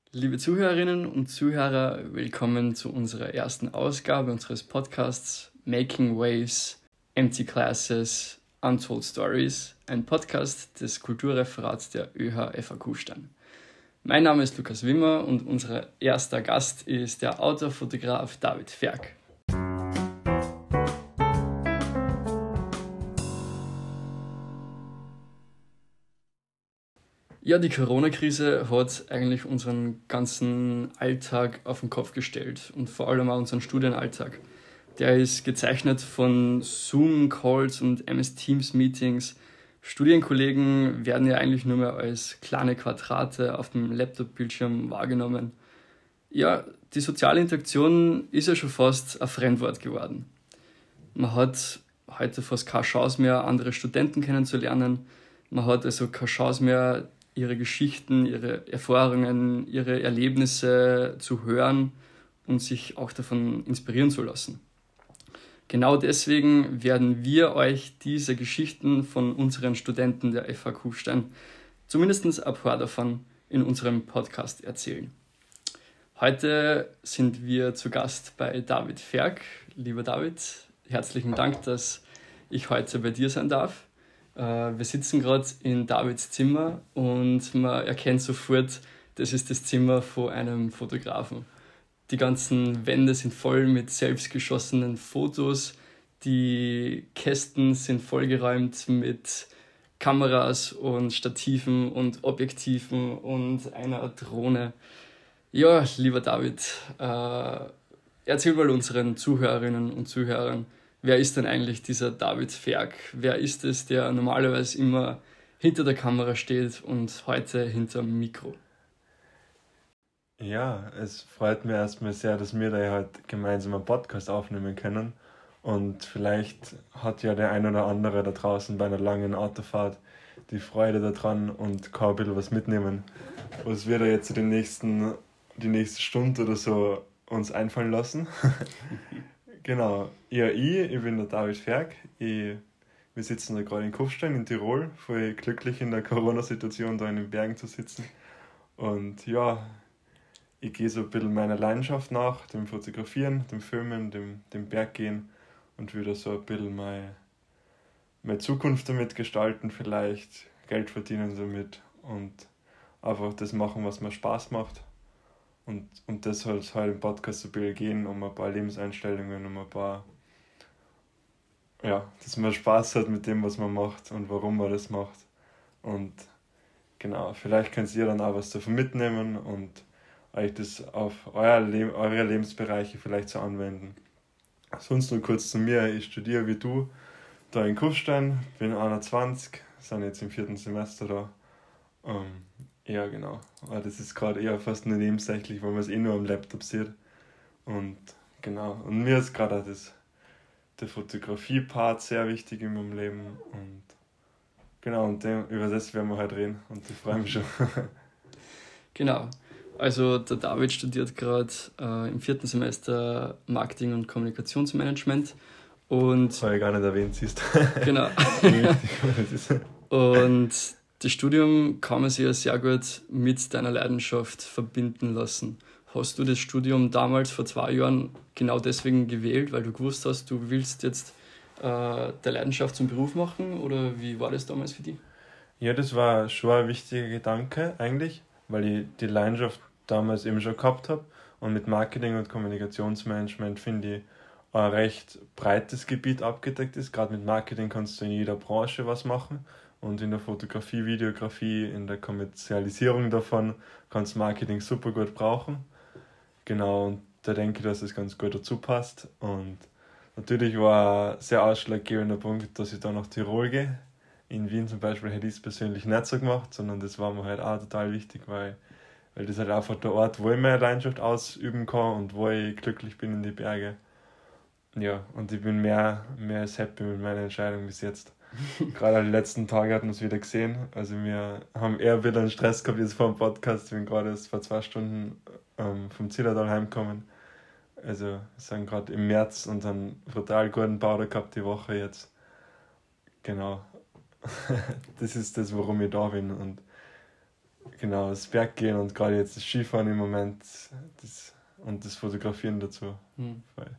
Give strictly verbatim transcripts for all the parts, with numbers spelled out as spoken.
Liebe Zuhörerinnen und Zuhörer, willkommen zu unserer ersten Ausgabe unseres Podcasts Making Waves, Empty Classes, Untold Stories, ein Podcast des Kulturreferats der ÖH F A Kufstein. Mein Name ist Lukas Wimmer und unser erster Gast ist der Autorfotograf David Ferg. Ja, die Corona-Krise hat eigentlich unseren ganzen Alltag auf den Kopf gestellt und vor allem auch unseren Studienalltag. Der ist gezeichnet von Zoom-Calls und M S Teams-Meetings. Studienkollegen werden ja eigentlich nur mehr als kleine Quadrate auf dem Laptop-Bildschirm wahrgenommen. Ja, die soziale Interaktion ist ja schon fast ein Fremdwort geworden. Man hat heute fast keine Chance mehr, andere Studenten kennenzulernen. Man hat also keine Chance mehr, ihre Geschichten, ihre Erfahrungen, ihre Erlebnisse zu hören und sich auch davon inspirieren zu lassen. Genau deswegen werden wir euch diese Geschichten von unseren Studenten der F A Kufstein, zumindest ein paar davon, in unserem Podcast erzählen. Heute sind wir zu Gast bei David Ferg. Lieber David, herzlichen Dank, dass ich heute bei dir sein darf. Wir sitzen gerade in Davids Zimmer und man erkennt sofort, das ist das Zimmer von einem Fotografen. Die ganzen Wände sind voll mit selbstgeschossenen Fotos, die Kästen sind vollgeräumt mit Kameras und Stativen und Objektiven und einer Drohne. Ja, lieber David, äh, erzähl mal unseren Zuhörerinnen und Zuhörern, wer ist denn eigentlich dieser David Ferg? Wer ist es, der normalerweise immer hinter der Kamera steht und heute hinterm Mikro? Ja, es freut mich erstmal sehr, dass wir da heute gemeinsam einen Podcast aufnehmen können. Und vielleicht hat ja der ein oder andere da draußen bei einer langen Autofahrt die Freude daran und kann ein bisschen was mitnehmen, was wir da jetzt den nächsten, die nächste Stunde oder so uns einfallen lassen. Genau, ja, ich, ich bin der David Ferg. Ich, wir sitzen da gerade in Kufstein in Tirol, voll glücklich in der Corona-Situation da in den Bergen zu sitzen. Und ja, ich gehe so ein bisschen meiner Leidenschaft nach, dem Fotografieren, dem Filmen, dem, dem Berggehen und will da so ein bisschen meine, meine Zukunft damit gestalten, vielleicht Geld verdienen damit und einfach das machen, was mir Spaß macht. Und, und das soll es halt im Podcast so ein bisschen gehen, um ein paar Lebenseinstellungen, um ein paar, ja, dass man Spaß hat mit dem, was man macht und warum man das macht. Und genau, vielleicht könnt ihr dann auch was davon mitnehmen und euch das auf euer Le- eure Lebensbereiche vielleicht so anwenden. Sonst nur kurz zu mir, ich studiere wie du da in Kufstein, bin einundzwanzig, sind jetzt im vierten Semester da. Ähm, ja, genau. Aber das ist gerade eher fast nur nebensächlich, weil man es eh nur am Laptop sieht. Und genau, und mir ist gerade auch das, der Fotografie-Part sehr wichtig in meinem Leben. Und genau, und dem, über das werden wir heute reden und ich freue mich schon. Genau. Also der David studiert gerade äh, im vierten Semester Marketing- und Kommunikationsmanagement. Und Weil ich gar nicht erwähnt siehst. Genau. Und das Studium kann man sich ja sehr gut mit deiner Leidenschaft verbinden lassen. Hast du das Studium damals vor zwei Jahren genau deswegen gewählt, weil du gewusst hast, du willst jetzt äh, der Leidenschaft zum Beruf machen, oder wie war das damals für dich? Ja, das war schon ein wichtiger Gedanke eigentlich, weil ich die Leidenschaft damals eben schon gehabt habe und mit Marketing und Kommunikationsmanagement finde ich ein recht breites Gebiet abgedeckt ist. Gerade mit Marketing kannst du in jeder Branche was machen und in der Fotografie, Videografie, in der Kommerzialisierung davon kannst du Marketing super gut brauchen. Genau, und da denke ich, dass es ganz gut dazu passt. Und natürlich war ein sehr ausschlaggebender Punkt, dass ich da nach Tirol gehe. In Wien zum Beispiel hätte ich es persönlich nicht so gemacht, sondern das war mir halt auch total wichtig, weil, weil das halt einfach der Ort, wo ich meine Leidenschaft ausüben kann und wo ich glücklich bin in die Berge. Ja, und ich bin mehr, mehr als happy mit meiner Entscheidung bis jetzt. Gerade die letzten Tage hat man es wieder gesehen. Also wir haben eher wieder einen Stress gehabt jetzt vor dem Podcast. Ich bin gerade erst vor zwei Stunden ähm, vom Zillertal heimgekommen. Also wir sind gerade im März und einen brutal guten Powder gehabt die Woche jetzt. Genau. Das ist das, warum ich da bin. Und genau, das Berggehen und gerade jetzt das Skifahren im Moment das, und das Fotografieren dazu. Mhm. Voll.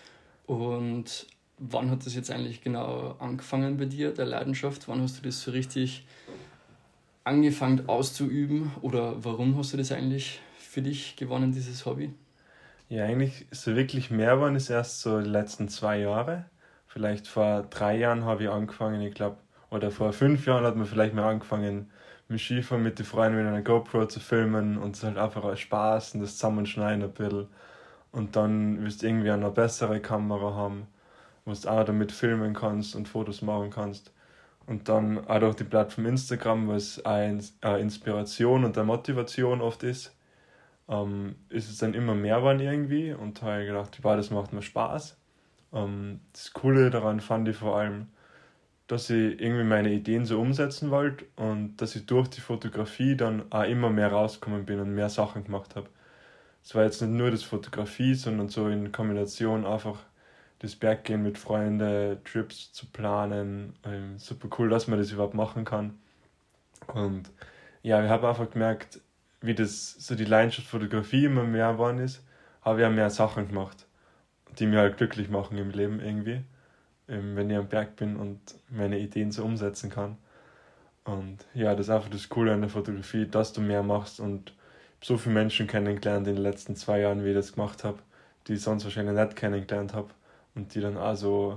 Und wann hat das jetzt eigentlich genau angefangen bei dir, der Leidenschaft? Wann hast du das so richtig angefangen auszuüben oder warum hast du das eigentlich für dich gewonnen, dieses Hobby? Ja, eigentlich so wirklich mehr geworden ist erst so die letzten zwei Jahre. Vielleicht vor drei Jahren habe ich angefangen, ich glaube, oder vor fünf Jahren hat man vielleicht mal angefangen, mit Skifahren mit den Freunden mit einer GoPro zu filmen und es halt einfach als Spaß und das Zusammenschneiden ein bisschen. Und dann wirst du irgendwie eine bessere Kamera haben, wo du auch damit filmen kannst und Fotos machen kannst. Und dann auch durch die Plattform Instagram, was eine Inspiration und eine Motivation oft ist, ähm, ist es dann immer mehr geworden irgendwie und habe gedacht, wow, das macht mir Spaß. Ähm, das Coole daran fand ich vor allem, dass ich irgendwie meine Ideen so umsetzen wollte und dass ich durch die Fotografie dann auch immer mehr rausgekommen bin und mehr Sachen gemacht habe. Es war jetzt nicht nur das Fotografie, sondern so in Kombination einfach das Berggehen mit Freunden, Trips zu planen. Ähm, super cool, dass man das überhaupt machen kann. Und ja, ich habe einfach gemerkt, wie das so die Leidenschaft Fotografie immer mehr geworden ist, habe ich auch mehr Sachen gemacht, die mir halt glücklich machen im Leben irgendwie, ähm, wenn ich am Berg bin und meine Ideen so umsetzen kann. Und ja, das ist einfach das Coole an der Fotografie, dass du mehr machst und so viele Menschen kennengelernt in den letzten zwei Jahren, wie ich das gemacht habe, die ich sonst wahrscheinlich nicht kennengelernt habe und die dann also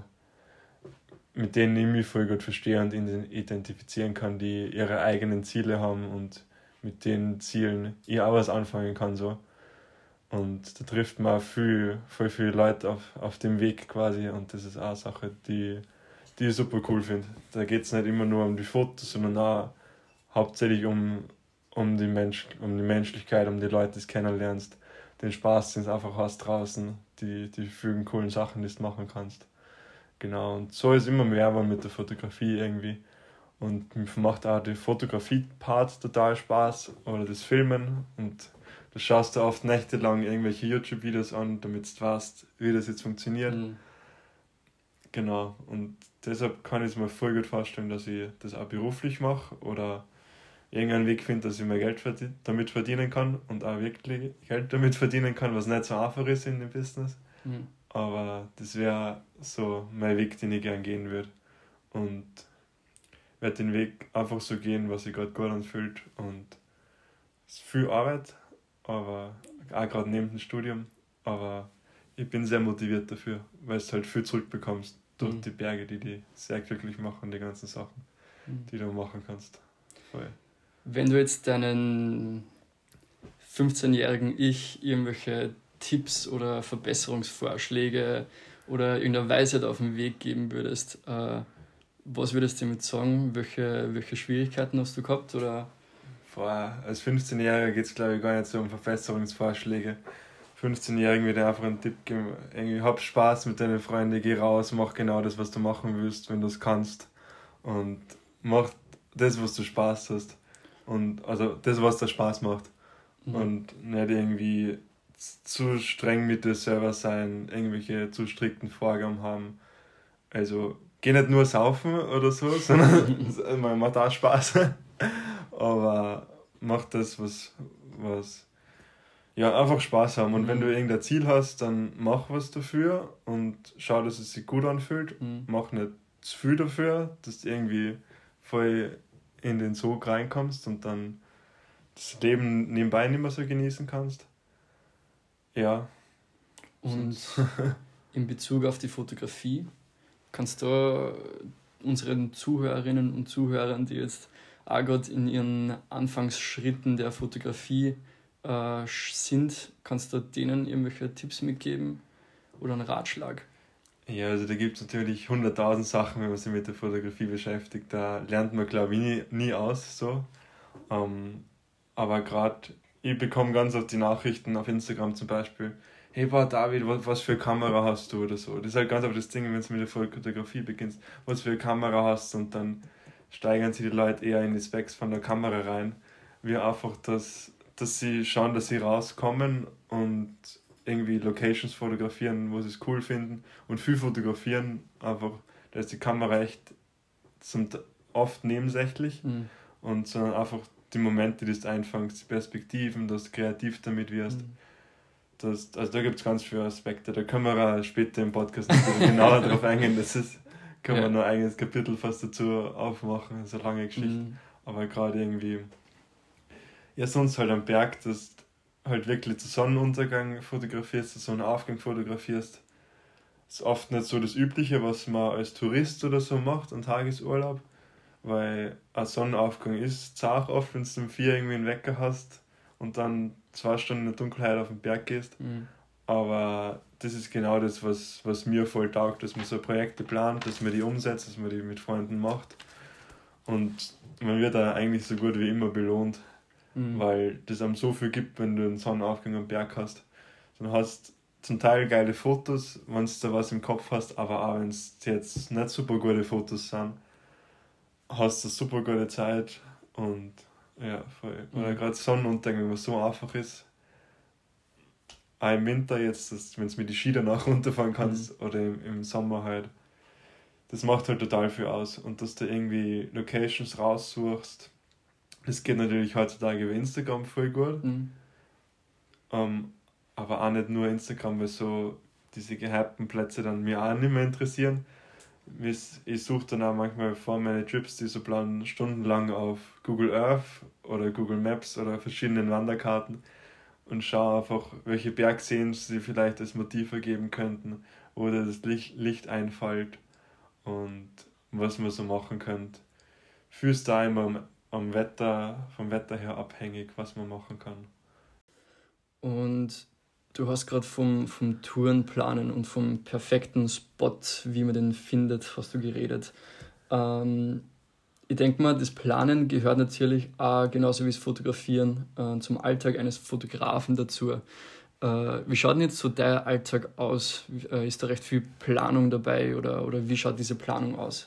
mit denen ich mich voll gut verstehe und identifizieren kann, die ihre eigenen Ziele haben und mit den Zielen ich auch was anfangen kann. So. Und da trifft man auch viel, voll viele Leute auf, auf dem Weg quasi und das ist auch eine Sache, die, die ich super cool finde. Da geht es nicht immer nur um die Fotos, sondern auch hauptsächlich um, um, die Mensch, um die Menschlichkeit, um die Leute, die du kennenlernst, den Spaß, den du einfach hast draußen, die, die vielen coolen Sachen, die du machen kannst. Genau, und so ist immer mehr geworden mit der Fotografie irgendwie. Und mir macht auch der Fotografie-Part total Spaß oder das Filmen. Und du schaust da oft nächtelang irgendwelche YouTube-Videos an, damit du weißt, wie das jetzt funktioniert. Mhm. Genau, und deshalb kann ich es mir voll gut vorstellen, dass ich das auch beruflich mache oder irgendeinen Weg finde, dass ich mehr Geld verdien- damit verdienen kann und auch wirklich Geld damit verdienen kann, was nicht so einfach ist in dem Business. Mhm. Aber das wäre so mein Weg, den ich gerne gehen würde. Und werde den Weg einfach so gehen, was sich gerade gut anfühlt. Und es ist viel Arbeit, aber auch gerade neben dem Studium. Aber ich bin sehr motiviert dafür, weil du halt viel zurückbekommst durch mhm. die Berge, die dich sehr glücklich machen, die ganzen Sachen, mhm. die du machen kannst. Voll. Wenn du jetzt deinen fünfzehnjährigen Ich irgendwelche Tipps oder Verbesserungsvorschläge oder irgendeine Weisheit auf den Weg geben würdest, äh, was würdest du damit sagen? Welche, welche Schwierigkeiten hast du gehabt? Oder? Boah, als fünfzehnjähriger geht es glaube ich gar nicht so um Verbesserungsvorschläge. fünfzehnjährigen würde ich einfach einen Tipp geben, irgendwie hab Spaß mit deinen Freunden, geh raus, mach genau das, was du machen willst, wenn du es kannst. Und mach das, was du Spaß hast. Und also das, was dir Spaß macht. Mhm. Und nicht irgendwie zu streng mit dir selber sein, irgendwelche zu strikten Vorgaben haben. Also geh nicht nur saufen oder so, sondern man macht auch Spaß. Aber mach das, was, was ja, einfach Spaß haben. Und mhm. wenn du irgendein Ziel hast, dann mach was dafür und schau, dass es sich gut anfühlt. Mhm. Mach nicht zu viel dafür, dass du irgendwie voll in den Sog reinkommst und dann das Leben nebenbei nicht mehr so genießen kannst. Ja. Und in Bezug auf die Fotografie, kannst du unseren Zuhörerinnen und Zuhörern, die jetzt auch gerade in ihren Anfangsschritten der Fotografie äh, sind, kannst du denen irgendwelche Tipps mitgeben oder einen Ratschlag? Ja, also da gibt es natürlich hunderttausend Sachen, wenn man sich mit der Fotografie beschäftigt. Da lernt man, glaube ich, nie, nie aus. So. Ähm, aber gerade, ich bekomme ganz oft die Nachrichten auf Instagram zum Beispiel, hey, boah, David, was, was für eine Kamera hast du oder so. Das ist halt ganz oft das Ding, wenn du mit der Fotografie beginnst, was für eine Kamera hast und dann steigern sich die Leute eher in die Specs von der Kamera rein, wie einfach, dass, dass sie schauen, dass sie rauskommen und irgendwie Locations fotografieren, wo sie es cool finden und viel fotografieren, einfach, da ist die Kamera echt zum, oft nebensächlich mhm. und sondern einfach die Momente, die du einfängst, die Perspektiven, dass du kreativ damit wirst. Mhm. Das, also da gibt es ganz viele Aspekte. Da können wir auch später im Podcast natürlich genauer drauf eingehen. Das ist, kann man ja. noch ein eigenes Kapitel fast dazu aufmachen. Das ist eine lange Geschichte. Mhm. Aber gerade irgendwie, ja, sonst halt am Berg, dass du halt wirklich zu Sonnenuntergang fotografierst, zu Sonnenaufgang fotografierst. Das ist oft nicht so das Übliche, was man als Tourist oder so macht, an Tagesurlaub. Weil ein Sonnenaufgang ist zart oft, wenn du um vier irgendwie einen Wecker hast und dann zwei Stunden in der Dunkelheit auf den Berg gehst. Mhm. Aber das ist genau das, was, was mir voll taugt, dass man so Projekte plant, dass man die umsetzt, dass man die mit Freunden macht. Und man wird da eigentlich so gut wie immer belohnt, mhm. weil das einem so viel gibt, wenn du einen Sonnenaufgang am Berg hast. Dann hast du zum Teil geile Fotos, wenn du da was im Kopf hast, aber auch wenn es jetzt nicht super gute Fotos sind, hast du eine super gute Zeit. Und ja, voll. Mhm. Oder gerade Sonnenuntergang, was so einfach ist. Auch im Winter jetzt, wenn du mit die Ski danach runterfahren kannst, mhm. oder im, im Sommer halt. Das macht halt total viel aus. Und dass du irgendwie Locations raussuchst, das geht natürlich heutzutage über Instagram voll gut. Mhm. Um, aber auch nicht nur Instagram, weil so diese gehypten Plätze dann mir auch nicht mehr interessieren. Ich suche dann auch manchmal vor meine Trips, die so planen, stundenlang auf Google Earth oder Google Maps oder verschiedenen Wanderkarten und schaue einfach, welche Bergseen sie vielleicht als Motiv ergeben könnten oder das Licht, Licht einfällt und was man so machen könnte. Fühlst da immer am, am Wetter, vom Wetter her abhängig, was man machen kann. Und du hast gerade vom, vom Tourenplanen und vom perfekten Spot, wie man den findet, hast du geredet. Ähm, ich denke mal, das Planen gehört natürlich auch, genauso wie das Fotografieren, äh, zum Alltag eines Fotografen dazu. Äh, wie schaut denn jetzt so dein Alltag aus? Äh, ist da recht viel Planung dabei oder, oder wie schaut diese Planung aus?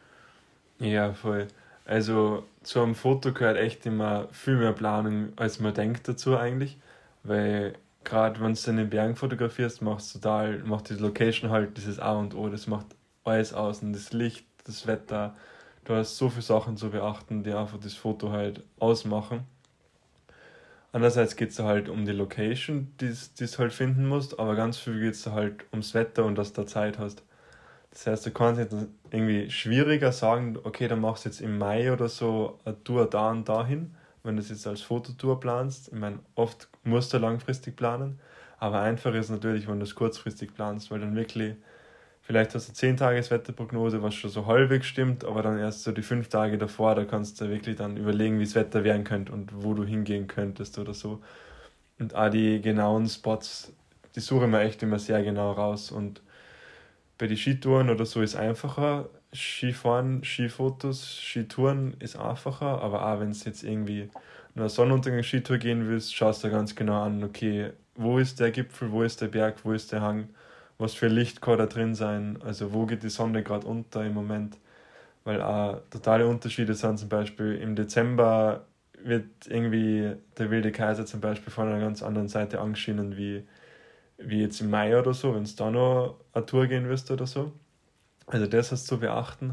Ja, voll. Also zu einem Foto gehört echt immer viel mehr Planung, als man denkt dazu eigentlich, weil gerade wenn du in den Bergen fotografierst, macht total, macht die Location halt dieses A und O, das macht alles aus und das Licht, das Wetter, du hast so viele Sachen zu beachten, die einfach das Foto halt ausmachen. Andererseits geht es halt um die Location, die du halt finden musst, aber ganz viel geht es halt ums Wetter und dass du da Zeit hast. Das heißt, du kannst jetzt irgendwie schwieriger sagen, okay, dann machst du jetzt im Mai oder so eine Tour da und dahin, wenn du es jetzt als Fototour planst. Ich meine, oft musst du langfristig planen, aber einfacher ist natürlich, wenn du es kurzfristig planst, weil dann wirklich, vielleicht hast du zehn Tages Wetterprognose, was schon so halbwegs stimmt, aber dann erst so die fünf Tage davor, da kannst du wirklich dann überlegen, wie das Wetter werden könnte und wo du hingehen könntest oder so. Und auch die genauen Spots, die suche ich mir echt immer sehr genau raus. Und bei den Skitouren oder so ist es einfacher. Skifahren, Skifotos, Skitouren ist einfacher, aber auch wenn es jetzt irgendwie eine Sonnenuntergang-Skitour gehen willst, schaust du ganz genau an, okay, wo ist der Gipfel, wo ist der Berg, wo ist der Hang, was für Licht kann da drin sein, also wo geht die Sonne gerade unter im Moment, weil auch totale Unterschiede sind, zum Beispiel im Dezember wird irgendwie der Wilde Kaiser zum Beispiel von einer ganz anderen Seite angeschienen wie, wie jetzt im Mai oder so, wenn es da noch eine Tour gehen wirst oder so. Also das hast du zu beachten.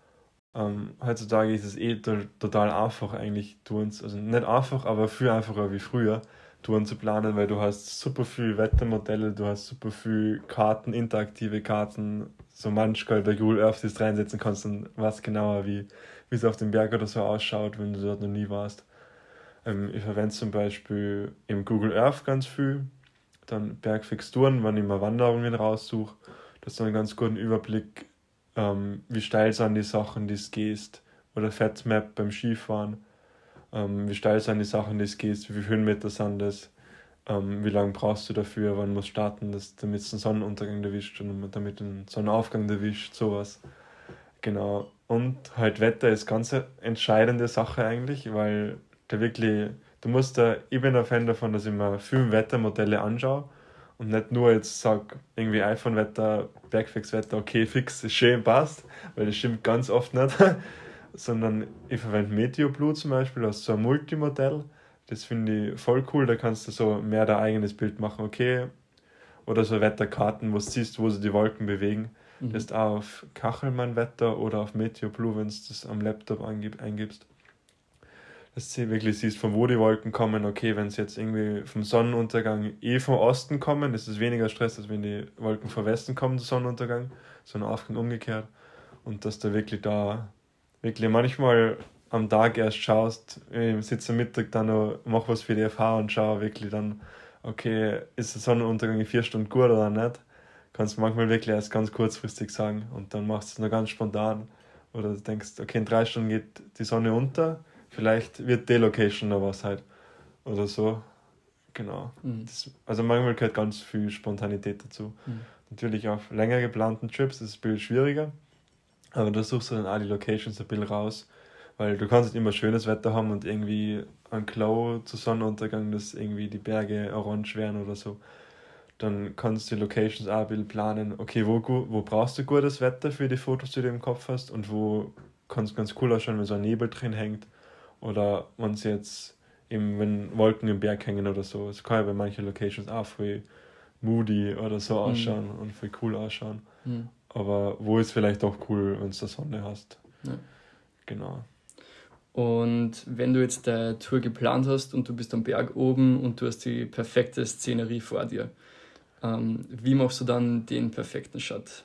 Ähm, heutzutage ist es eh to- total einfach eigentlich Touren, also nicht einfach, aber viel einfacher wie früher Touren zu planen, weil du hast super viel Wettermodelle, du hast super viel Karten, interaktive Karten, so manchmal bei Google Earth, die du reinsetzen kannst und was genauer, wie wie es auf dem Berg oder so ausschaut, wenn du dort noch nie warst. Ähm, ich verwende zum Beispiel im Google Earth ganz viel, dann Bergfixturen, wenn ich mal Wanderungen raussuche, das ist dann einen ganz guten Überblick, ähm, wie steil sind die Sachen, die du gehst, oder Fatmap beim Skifahren, ähm, wie steil sind die Sachen, die du gehst, wie viele Höhenmeter sind das, ähm, wie lange brauchst du dafür, wann musst du starten, dass, damit es den Sonnenuntergang erwischt und damit den Sonnenaufgang erwischt, sowas. Genau. Und halt Wetter ist ganz eine entscheidende Sache eigentlich, weil da wirklich, du musst da, ich bin ein Fan davon, dass ich mir viele Wettermodelle anschaue und nicht nur jetzt sage, irgendwie iPhone-Wetter, Bergfix-Wetter, okay, fix, ist schön, passt, weil das stimmt ganz oft nicht, sondern ich verwende MeteoBlue zum Beispiel als so ein Multimodell. Das finde ich voll cool, da kannst du so mehr dein eigenes Bild machen, okay, oder so Wetterkarten, wo du siehst, wo sich die Wolken bewegen. Mhm. Das ist auch auf Kachelmann-Wetter oder auf MeteoBlue, wenn du das am Laptop angib, eingibst. dass du wirklich siehst, von wo die Wolken kommen. Okay, wenn sie jetzt irgendwie vom Sonnenuntergang eh vom Osten kommen, ist es weniger Stress, als wenn die Wolken vom Westen kommen, der Sonnenuntergang, sondern Aufgang umgekehrt. Und dass du wirklich da, wirklich manchmal am Tag erst schaust, ich sitze am Mittag dann noch, mach was für die F H und schau wirklich dann, okay, ist der Sonnenuntergang in vier Stunden gut oder nicht? Kannst du manchmal wirklich erst ganz kurzfristig sagen und dann machst du es nur ganz spontan. Oder du denkst, okay, in drei Stunden geht die Sonne unter, vielleicht wird die Location noch was halt. Oder so, genau. Mhm. Das, also manchmal gehört ganz viel Spontanität dazu. Mhm. Natürlich auf länger geplanten Trips ist es ein bisschen schwieriger, aber da suchst du dann auch die Locations ein bisschen raus, weil du kannst nicht immer schönes Wetter haben und irgendwie ein Glow zu Sonnenuntergang, dass irgendwie die Berge orange werden oder so. Dann kannst du die Locations auch ein bisschen planen. Okay, wo, gu- wo brauchst du gutes Wetter für die Fotos, die du im Kopf hast und wo kann es ganz cool ausschauen, wenn so ein Nebel drin hängt oder wenn es jetzt eben, wenn Wolken im Berg hängen oder so. Es kann ja bei manchen Locations auch voll moody oder so Mhm. ausschauen und voll cool ausschauen. Mhm. Aber wo ist vielleicht auch cool, wenn du Sonne hast. Ja. Genau. Und wenn du jetzt deine Tour geplant hast und du bist am Berg oben und du hast die perfekte Szenerie vor dir, ähm, wie machst du dann den perfekten Shot?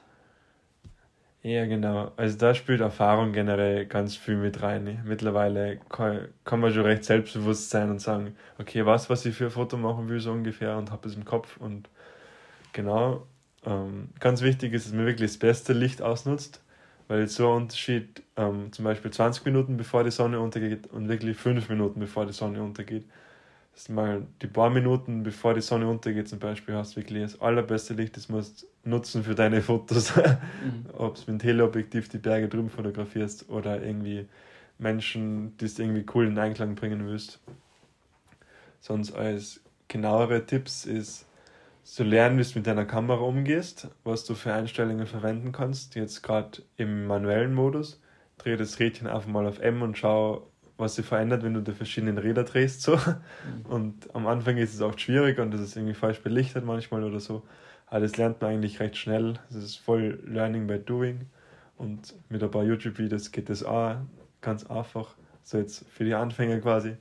Ja, genau. Also da spielt Erfahrung generell ganz viel mit rein. Mittlerweile kann, kann man schon recht selbstbewusst sein und sagen, okay, was, was ich für ein Foto machen will, so ungefähr, und habe es im Kopf. Und genau, ähm, ganz wichtig ist, dass man wirklich das beste Licht ausnutzt, weil so ein Unterschied, ähm, zum Beispiel zwanzig Minuten bevor die Sonne untergeht und wirklich fünf Minuten bevor die Sonne untergeht. Dass du mal die paar Minuten bevor die Sonne untergeht zum Beispiel hast wirklich das allerbeste Licht, das musst du nutzen für deine Fotos. Mhm. Ob es mit dem Teleobjektiv die Berge drüben fotografierst oder irgendwie Menschen, die es irgendwie cool in Einklang bringen willst. Sonst als genauere Tipps ist, zu lernen, wie du mit deiner Kamera umgehst, was du für Einstellungen verwenden kannst. Jetzt gerade im manuellen Modus. Dreh das Rädchen einfach mal auf M und schau, was sich verändert, wenn du die verschiedenen Räder drehst. So. Mhm. Und am Anfang ist es oft schwierig und das ist irgendwie falsch belichtet manchmal oder so. Aber das lernt man eigentlich recht schnell. Das ist voll Learning by Doing. Und mit ein paar YouTube-Videos geht das auch ganz einfach. So jetzt für die Anfänger quasi.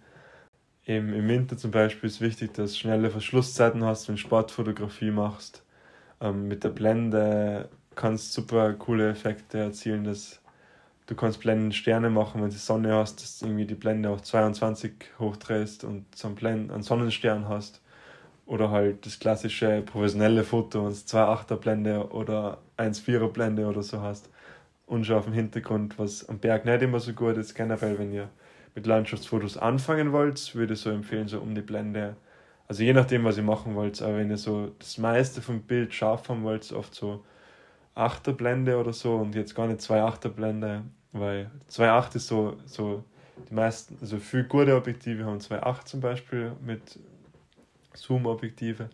Im, Im Winter zum Beispiel ist wichtig, dass du schnelle Verschlusszeiten hast, wenn du Sportfotografie machst. Ähm, mit der Blende kannst du super coole Effekte erzielen. Dass du kannst Blendensterne machen, wenn du Sonne hast, dass du irgendwie die Blende auf zweiundzwanzig hochdrehst und so einen, Blend, einen Sonnenstern hast. Oder halt das klassische professionelle Foto, wenn du zwei Komma achter Blende oder eins Komma vierer Blende oder so hast. Unscharf im Hintergrund, was am Berg nicht immer so gut ist. Generell, wenn ihr mit Landschaftsfotos anfangen wollt, würde ich so empfehlen, so um die Blende. Also je nachdem, was ihr machen wollt, aber wenn ihr so das meiste vom Bild scharf haben wollt, oft so achter Blende oder so und jetzt gar nicht zwei Komma achter Blende, weil zwei Komma acht ist so, so die meisten, also viele gute Objektive haben zwei Komma acht zum Beispiel mit Zoom-Objektive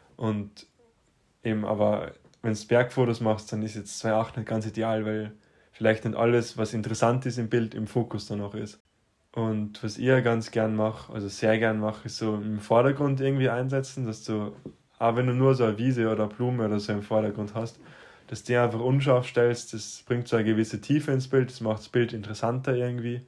und eben, aber wenn du Bergfotos machst, dann ist jetzt zwei Komma acht nicht ganz ideal, weil vielleicht nicht alles, was interessant ist im Bild, im Fokus dann auch ist. Und was ich ja ganz gern mache, also sehr gern mache, ist so im Vordergrund irgendwie einsetzen, dass du, auch wenn du nur so eine Wiese oder eine Blume oder so im Vordergrund hast, dass du die einfach unscharf stellst, das bringt so eine gewisse Tiefe ins Bild, das macht das Bild interessanter irgendwie.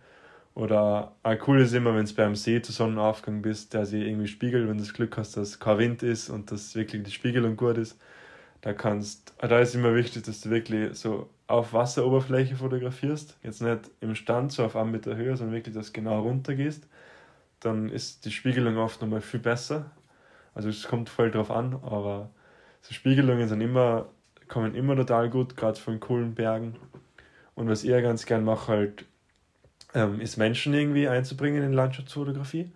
Oder auch cool ist immer, wenn du beim See zu Sonnenaufgang bist, der sich irgendwie spiegelt, wenn du das Glück hast, dass kein Wind ist und dass wirklich die Spiegelung gut ist. Da kannst, da ist immer wichtig, dass du wirklich so auf Wasseroberfläche fotografierst. Jetzt nicht im Stand, so auf einen Meter Höhe, sondern wirklich, dass du genau runter gehst. Dann ist die Spiegelung oft nochmal viel besser. Also es kommt voll drauf an, aber so Spiegelungen sind immer, kommen immer total gut, gerade von coolen Bergen. Und was ich ja ganz gern mache, halt, ähm, ist Menschen irgendwie einzubringen in Landschaftsfotografie.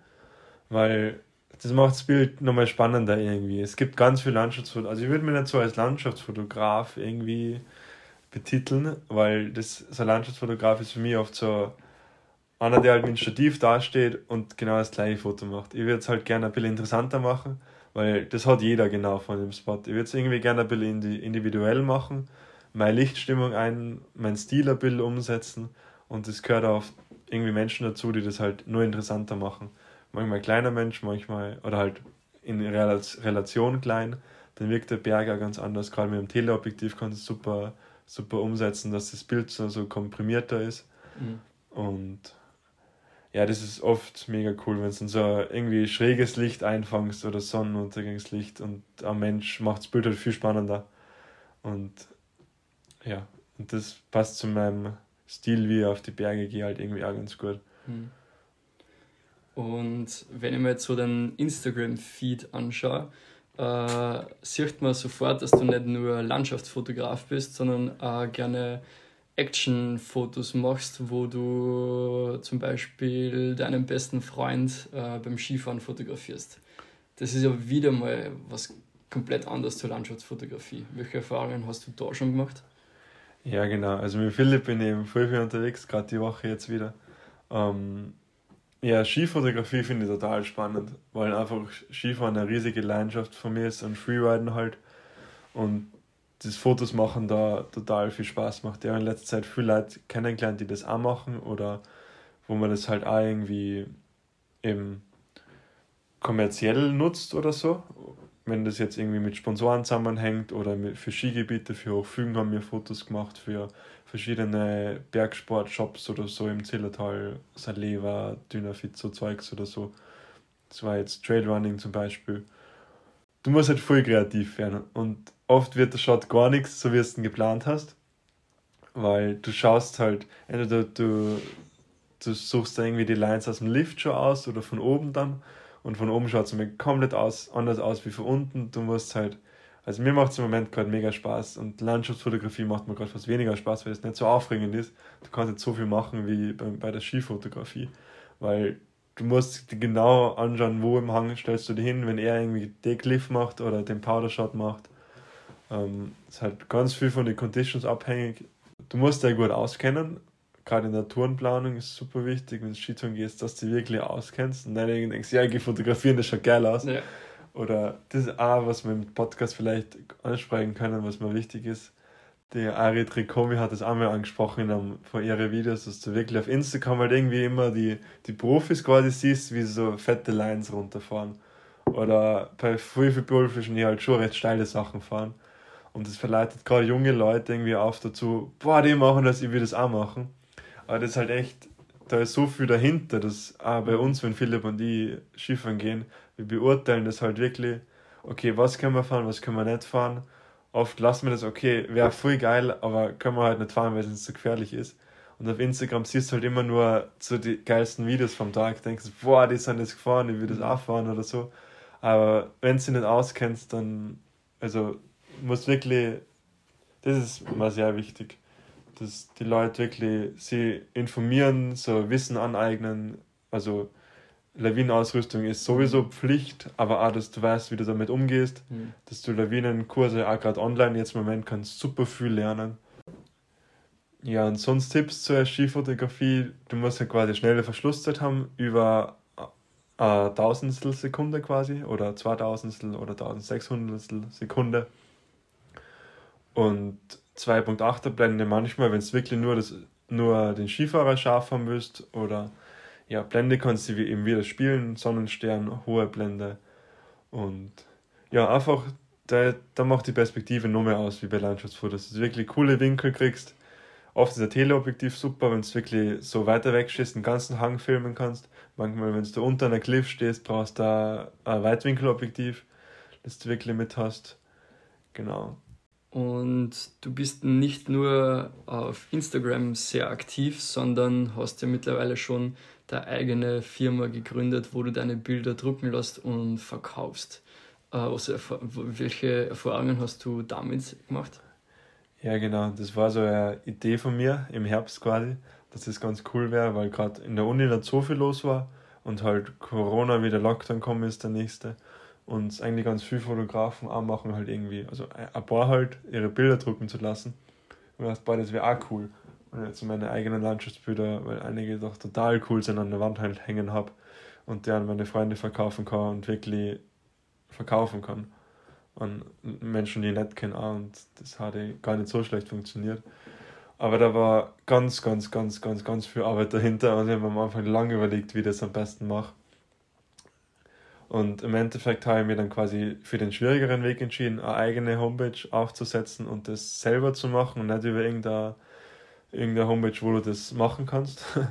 Weil das macht das Bild nochmal spannender irgendwie. Es gibt ganz viele Landschaftsfotos. Also ich würde mich nicht so als Landschaftsfotograf irgendwie betiteln, weil das, so ein Landschaftsfotograf ist für mich oft so einer, der halt mit dem Stativ dasteht und genau das gleiche Foto macht. Ich würde es halt gerne ein bisschen interessanter machen, weil das hat jeder genau von dem Spot. Ich würde es irgendwie gerne ein bisschen individuell machen, meine Lichtstimmung ein, meinen Stil ein bisschen umsetzen und es gehört auch irgendwie Menschen dazu, die das halt nur interessanter machen. Manchmal ein kleiner Mensch, manchmal, oder halt in Relation klein, dann wirkt der Berg auch ganz anders. Gerade mit dem Teleobjektiv kannst du es super, super umsetzen, dass das Bild so, so komprimierter ist. Mhm. Und ja, das ist oft mega cool, wenn du dann so irgendwie schräges Licht einfängst oder Sonnenuntergangslicht und ein Mensch macht das Bild halt viel spannender. Und ja, und das passt zu meinem Stil, wie ich auf die Berge gehe, halt irgendwie auch ganz gut. Hm. Und wenn ich mir jetzt so den Instagram-Feed anschaue, äh, sieht man sofort, dass du nicht nur Landschaftsfotograf bist, sondern auch gerne Action-Fotos machst, wo du zum Beispiel deinen besten Freund äh, beim Skifahren fotografierst. Das ist ja wieder mal was komplett anderes zur Landschaftsfotografie. Welche Erfahrungen hast du da schon gemacht? Ja, genau. Also mit Philipp bin ich eben voll viel unterwegs, gerade die Woche jetzt wieder. Ähm, ja, Skifotografie finde ich total spannend, weil einfach Skifahren eine riesige Leidenschaft von mir ist und Freeriden halt. Und das Fotos machen da total viel Spaß macht. Ich habe in letzter Zeit viele Leute kennengelernt, die das auch machen oder wo man das halt auch irgendwie eben kommerziell nutzt oder so. Wenn das jetzt irgendwie mit Sponsoren zusammenhängt oder mit, für Skigebiete, für Hochfügen haben wir Fotos gemacht, für verschiedene Bergsportshops oder so im Zillertal, Saleva, Dynafit, so Zeugs oder so. Das war jetzt Trailrunning zum Beispiel. Du musst halt voll kreativ werden und oft wird der Shot gar nichts, so wie du es geplant hast, weil du schaust halt, entweder du, du suchst da irgendwie die Lines aus dem Lift schon aus oder von oben dann und von oben schaut es mir komplett aus, anders aus wie von unten. Du musst halt, also mir macht es im Moment gerade mega Spaß und Landschaftsfotografie macht mir gerade fast weniger Spaß, weil es nicht so aufregend ist. Du kannst nicht so viel machen wie bei, bei der Skifotografie, weil du musst dir genau anschauen, wo im Hang stellst du dich hin, wenn er irgendwie den Cliff macht oder den Powdershot macht. Ähm, ist halt ganz viel von den Conditions abhängig. Du musst dich gut auskennen. Gerade in der Tourenplanung ist super wichtig, wenn du Skitouren gehst, dass du dich wirklich auskennst und nicht irgendwie denkst, ja, ich gehe fotografieren, das schaut geil aus. Ja. Oder das ist auch, was wir im Podcast vielleicht ansprechen können, was mir wichtig ist. Die Ari Trikomi hat das auch mal angesprochen in einem von ihren Videos, dass du wirklich auf Instagram halt irgendwie immer die, die Profis quasi siehst, wie sie so fette Lines runterfahren. Oder bei viel, viel Profischen, die halt schon recht steile Sachen fahren. Und das verleitet gerade junge Leute irgendwie auf dazu, boah, die machen das, ich will das auch machen. Aber das ist halt echt, da ist so viel dahinter, dass auch bei uns, wenn Philipp und ich Skifahren gehen, wir beurteilen das halt wirklich, okay, was können wir fahren, was können wir nicht fahren. Oft lassen wir das, okay, wäre voll geil, aber können wir halt nicht fahren, weil es uns zu gefährlich ist. Und auf Instagram siehst du halt immer nur so die geilsten Videos vom Tag, denkst, boah, die sind jetzt gefahren, ich will das auch fahren oder so. Aber wenn du dich nicht auskennst, dann, also, musst wirklich, das ist mal sehr wichtig, dass die Leute wirklich sie informieren, so Wissen aneignen. Also Lawinenausrüstung ist sowieso Pflicht, aber auch, dass du weißt, wie du damit umgehst, mhm. dass du Lawinenkurse auch gerade online jetzt im Moment kannst super viel lernen. Ja, und sonst Tipps zur Skifotografie, du musst ja quasi schnelle Verschlusszeit haben, über eine Tausendstel Sekunde quasi, oder Zweitausendstel oder Tausendsechshundertstel Sekunde. Und zwei Komma achter Blende manchmal, wenn es wirklich nur, das, nur den Skifahrer scharf haben willst. Oder ja, Blende kannst du eben wieder spielen, Sonnenstern, hohe Blende. Und ja, einfach, da, da macht die Perspektive noch mehr aus wie bei Landschaftsfotos. Dass du wirklich coole Winkel kriegst. Oft ist ein Teleobjektiv super, wenn du wirklich so weiter weg stehst, den ganzen Hang filmen kannst. Manchmal, wenn du unter einer Cliff stehst, brauchst du da ein Weitwinkelobjektiv, das du wirklich mit hast. Genau. Und du bist nicht nur auf Instagram sehr aktiv, sondern hast ja mittlerweile schon deine eigene Firma gegründet, wo du deine Bilder drucken lässt und verkaufst. Also, welche Erfahrungen hast du damit gemacht? Ja, genau. Das war so eine Idee von mir im Herbst quasi, dass das ganz cool wäre, weil gerade in der Uni nicht so viel los war und halt Corona, wie der Lockdown kommen ist, der nächste. Und eigentlich ganz viele Fotografen auch machen halt irgendwie, also ein paar halt, ihre Bilder drucken zu lassen. Und ich dachte, boah, das wäre auch cool. Und jetzt meine eigenen Landschaftsbilder, weil einige doch total cool sind, an der Wand halt hängen habe und die an meine Freunde verkaufen kann und wirklich verkaufen kann. An Menschen, die ich nicht kenne auch. Und das hat gar nicht so schlecht funktioniert. Aber da war ganz, ganz, ganz, ganz, ganz viel Arbeit dahinter und ich habe am Anfang lange überlegt, wie ich das am besten mache. Und im Endeffekt habe ich mir dann quasi für den schwierigeren Weg entschieden, eine eigene Homepage aufzusetzen und das selber zu machen und nicht über irgendeine, irgendeine Homepage, wo du das machen kannst,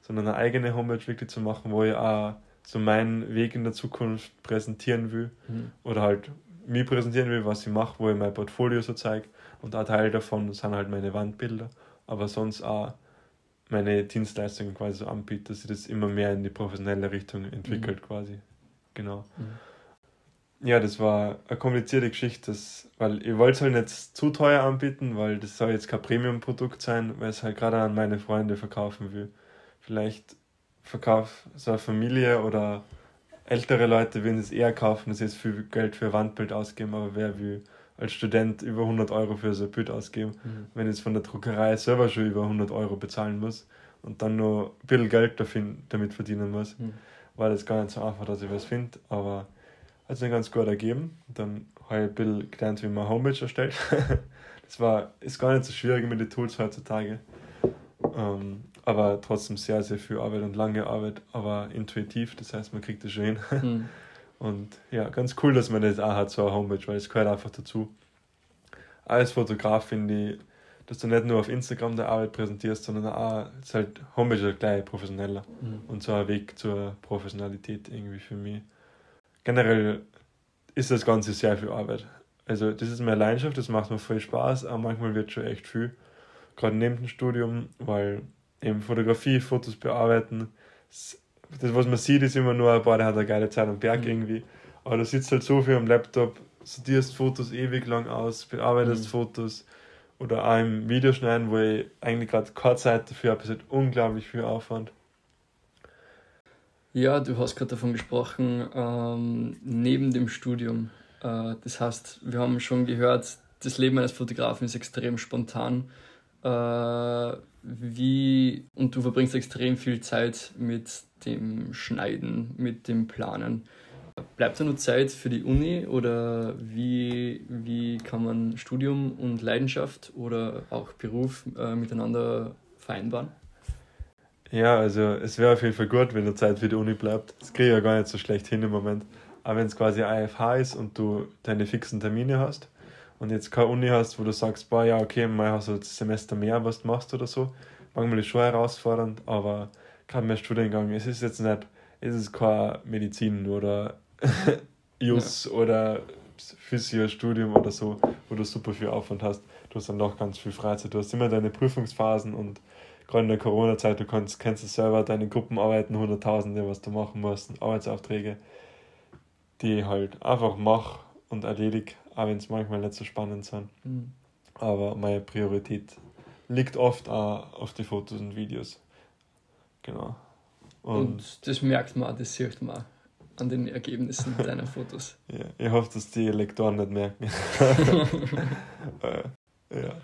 sondern eine eigene Homepage wirklich zu machen, wo ich auch so meinen Weg in der Zukunft präsentieren will mhm. oder halt mich präsentieren will, was ich mache, wo ich mein Portfolio so zeige. Und ein Teil davon sind halt meine Wandbilder, aber sonst auch meine Dienstleistungen quasi so anbiete, dass sich das immer mehr in die professionelle Richtung entwickelt mhm. quasi. Genau. Mhm. Ja, das war eine komplizierte Geschichte, das, weil ich wollte es halt nicht zu teuer anbieten, weil das soll jetzt kein Premium-Produkt sein, weil ich es halt gerade an meine Freunde verkaufen will. Vielleicht verkauft so eine Familie oder ältere Leute würden es eher kaufen, dass sie jetzt viel Geld für ein Wandbild ausgeben, aber wer will als Student über hundert Euro für so ein Bild ausgeben, mhm. wenn ich jetzt von der Druckerei selber schon über hundert Euro bezahlen muss und dann nur ein bisschen Geld dafür, damit verdienen muss, mhm. war das gar nicht so einfach, dass ich was finde, aber hat sich ganz gut ergeben. Dann habe ich ein bisschen gelernt, wie man Homepage erstellt. Das war, ist gar nicht so schwierig mit den Tools heutzutage, ähm, aber trotzdem sehr, sehr viel Arbeit und lange Arbeit, aber intuitiv, das heißt, man kriegt das schon hin. Mhm. Und ja, ganz cool, dass man das auch hat, so eine Homepage, weil es gehört einfach dazu. Als Fotograf finde ich, dass du nicht nur auf Instagram der Arbeit präsentierst, sondern auch, es ist halt, Homepage ist gleich professioneller mhm. und so ein Weg zur Professionalität irgendwie für mich. Generell ist das Ganze sehr viel Arbeit. Also das ist meine Leidenschaft, das macht mir voll Spaß, aber manchmal wird schon echt viel, gerade neben dem Studium, weil eben Fotografie, Fotos bearbeiten, das, was man sieht, ist immer nur, boah, der hat eine geile Zeit am Berg mhm. irgendwie. Aber du sitzt halt so viel am Laptop, sortierst Fotos ewig lang aus, bearbeitest mhm. Fotos oder auch im Videoschneiden, wo ich eigentlich gerade keine Zeit dafür habe, ist halt unglaublich viel Aufwand. Ja, du hast gerade davon gesprochen, ähm, neben dem Studium. Äh, das heißt, wir haben schon gehört, das Leben eines Fotografen ist extrem spontan. Äh, wie und du verbringst extrem viel Zeit mit dem Schneiden, mit dem Planen. Bleibt da noch Zeit für die Uni oder wie, wie kann man Studium und Leidenschaft oder auch Beruf äh, miteinander vereinbaren? Ja, also es wäre auf jeden Fall gut, wenn da Zeit für die Uni bleibt. Das kriege ich ja gar nicht so schlecht hin im Moment. Aber wenn es quasi I F H ist und du deine fixen Termine hast und jetzt keine Uni hast, wo du sagst, boah, ja, okay, mal hast du das Semester mehr, was du machst oder so, manchmal ist es schon herausfordernd, aber gerade mein Studiengang, es ist jetzt nicht, es ist keine Medizin oder Jus ja. oder Physio-Studium oder so, wo du super viel Aufwand hast. Du hast dann doch ganz viel Freizeit. Du hast immer deine Prüfungsphasen und gerade in der Corona-Zeit, du kannst, kennst du selber, deine Gruppenarbeiten, Hunderttausende, was du machen musst, Arbeitsaufträge, die ich halt einfach mache und erledige, auch wenn es manchmal nicht so spannend sind. Mhm. Aber meine Priorität liegt oft auch auf die Fotos und Videos. Genau. Und, und das merkt man, das sieht man an den Ergebnissen deiner Fotos. Ja, ich hoffe, dass die Lektoren nicht merken. äh, ja.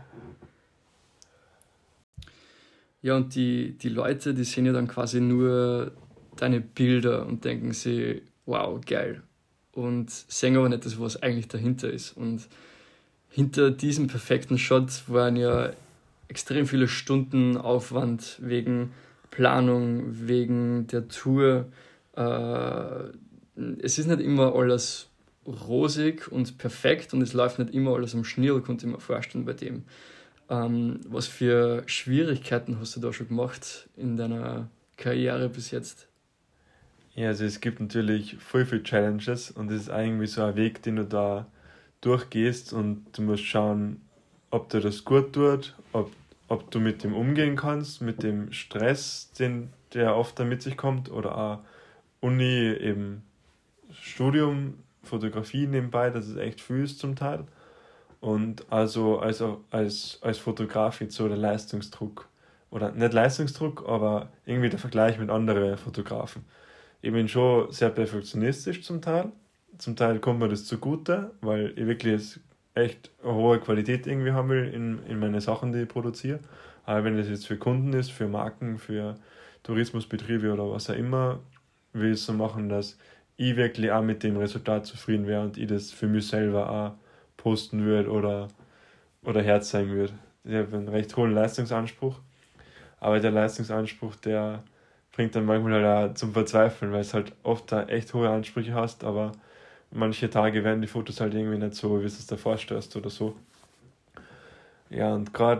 Ja, und die, die Leute, die sehen ja dann quasi nur deine Bilder und denken sich, wow, geil. Und sehen aber nicht das, was eigentlich dahinter ist. Und hinter diesem perfekten Shot waren ja extrem viele Stunden Aufwand wegen Planung, wegen der Tour. Äh, es ist nicht immer alles rosig und perfekt und es läuft nicht immer alles am Schnirl, konnte ich mir vorstellen bei dem. Ähm, was für Schwierigkeiten hast du da schon gemacht in deiner Karriere bis jetzt? Ja, also es gibt natürlich voll viele Challenges und es ist eigentlich so ein Weg, den du da durchgehst und du musst schauen, ob dir das gut tut, ob, ob du mit dem umgehen kannst, mit dem Stress, den, der oft da mit sich kommt, oder auch Uni, eben Studium, Fotografie nebenbei, das ist echt viel ist zum Teil. Und also, also als, als Fotograf jetzt so der Leistungsdruck, oder nicht Leistungsdruck, aber irgendwie der Vergleich mit anderen Fotografen. Ich bin schon sehr perfektionistisch zum Teil. Zum Teil kommt mir das zugute, weil ich wirklich echt eine hohe Qualität irgendwie haben will in, in meine Sachen, die ich produziere. Aber wenn das jetzt für Kunden ist, für Marken, für Tourismusbetriebe oder was auch immer, will ich so machen, dass ich wirklich auch mit dem Resultat zufrieden wäre und ich das für mich selber auch posten würde oder, oder Herz sein würde. Ich habe einen recht hohen Leistungsanspruch, aber der Leistungsanspruch, der bringt dann manchmal halt auch zum Verzweifeln, weil es halt oft da echt hohe Ansprüche hast, aber manche Tage werden die Fotos halt irgendwie nicht so, wie du es dir vorstellst oder so. Ja, und gerade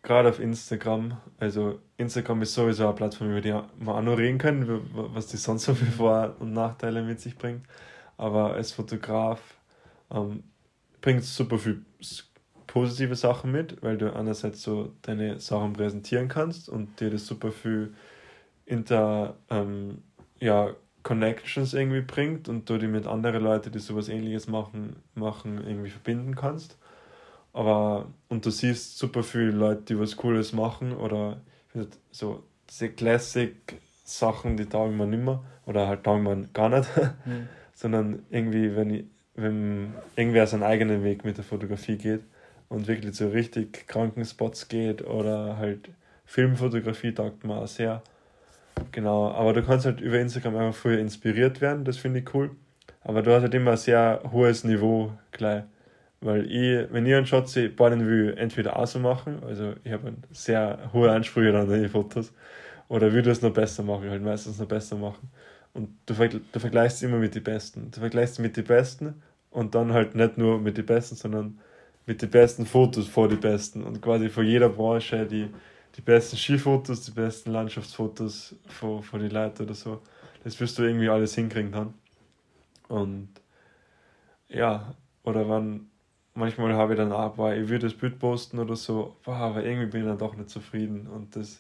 gerade auf Instagram, also Instagram ist sowieso eine Plattform, über die wir auch noch reden können, was die sonst so für Vor- und Nachteile mit sich bringt. Aber als Fotograf ähm, bringt es super viel positive Sachen mit, weil du einerseits so deine Sachen präsentieren kannst und dir das super viel inter, ähm, ja, Connections irgendwie bringt und du die mit anderen Leuten, die sowas ähnliches machen, machen irgendwie verbinden kannst. Aber, und du siehst super viele Leute, die was Cooles machen oder so diese Classic-Sachen, die taugen mir nicht mehr oder halt taugen mir gar nicht, mhm. sondern irgendwie, wenn, ich, wenn irgendwer seinen eigenen Weg mit der Fotografie geht und wirklich zu richtig kranken Spots geht oder halt Filmfotografie taugt mir auch sehr. Genau, aber du kannst halt über Instagram einfach früher inspiriert werden, das finde ich cool. Aber du hast halt immer ein sehr hohes Niveau gleich. Weil ich, wenn ich einen Shot sehe, boah, den will ich entweder auch so machen, also ich habe sehr hohe Ansprüche an die Fotos, oder will das noch besser machen, halt meistens noch besser machen. Und du, vergle- du vergleichst immer mit den Besten. Du vergleichst mit den Besten und dann halt nicht nur mit den Besten, sondern mit den besten Fotos vor die Besten. Und quasi vor jeder Branche die, die besten Skifotos, die besten Landschaftsfotos von, von den Leuten oder so. Das wirst du irgendwie alles hinkriegen dann. Und ja, oder wenn manchmal habe ich dann auch, boah, ich will das Bild posten oder so, boah, aber irgendwie bin ich dann doch nicht zufrieden und das,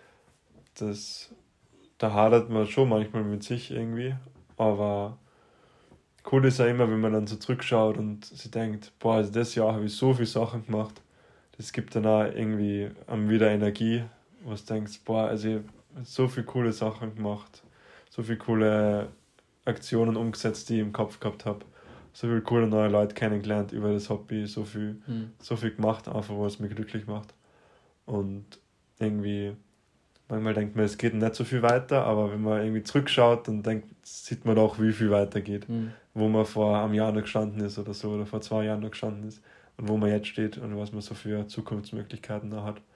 das, da hadert man schon manchmal mit sich irgendwie, aber cool ist ja immer, wenn man dann so zurückschaut und sich denkt, boah, also das Jahr habe ich so viele Sachen gemacht, das gibt dann auch irgendwie um wieder Energie, wo du denkst, boah, also ich habe so viele coole Sachen gemacht, so viele coole Aktionen umgesetzt, die ich im Kopf gehabt habe. So viele coole neue Leute kennengelernt über das Hobby, so viel, mhm. so viel gemacht, einfach was mich glücklich macht. Und irgendwie, manchmal denkt man, es geht nicht so viel weiter, aber wenn man irgendwie zurückschaut, dann denkt, sieht man auch, wie viel weitergeht. Mhm. Wo man vor einem Jahr noch gestanden ist oder so, oder vor zwei Jahren noch gestanden ist und wo man jetzt steht und was man so für Zukunftsmöglichkeiten da hat.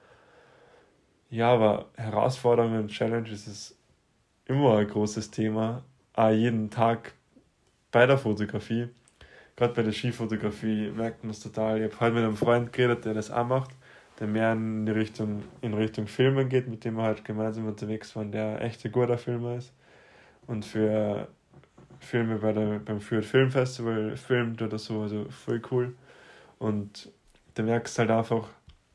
Ja, aber Herausforderungen und Challenges ist immer ein großes Thema, auch jeden Tag bei der Fotografie. Gerade bei der Skifotografie merkt man es total. Ich habe heute mit einem Freund geredet, der das auch macht, der mehr in die Richtung, in Richtung Filmen geht, mit dem wir halt gemeinsam unterwegs waren, der echt ein guter Filmer ist und für Filme bei der, beim Fürth Filmfestival filmt oder so, also voll cool. Und da merkst du halt einfach,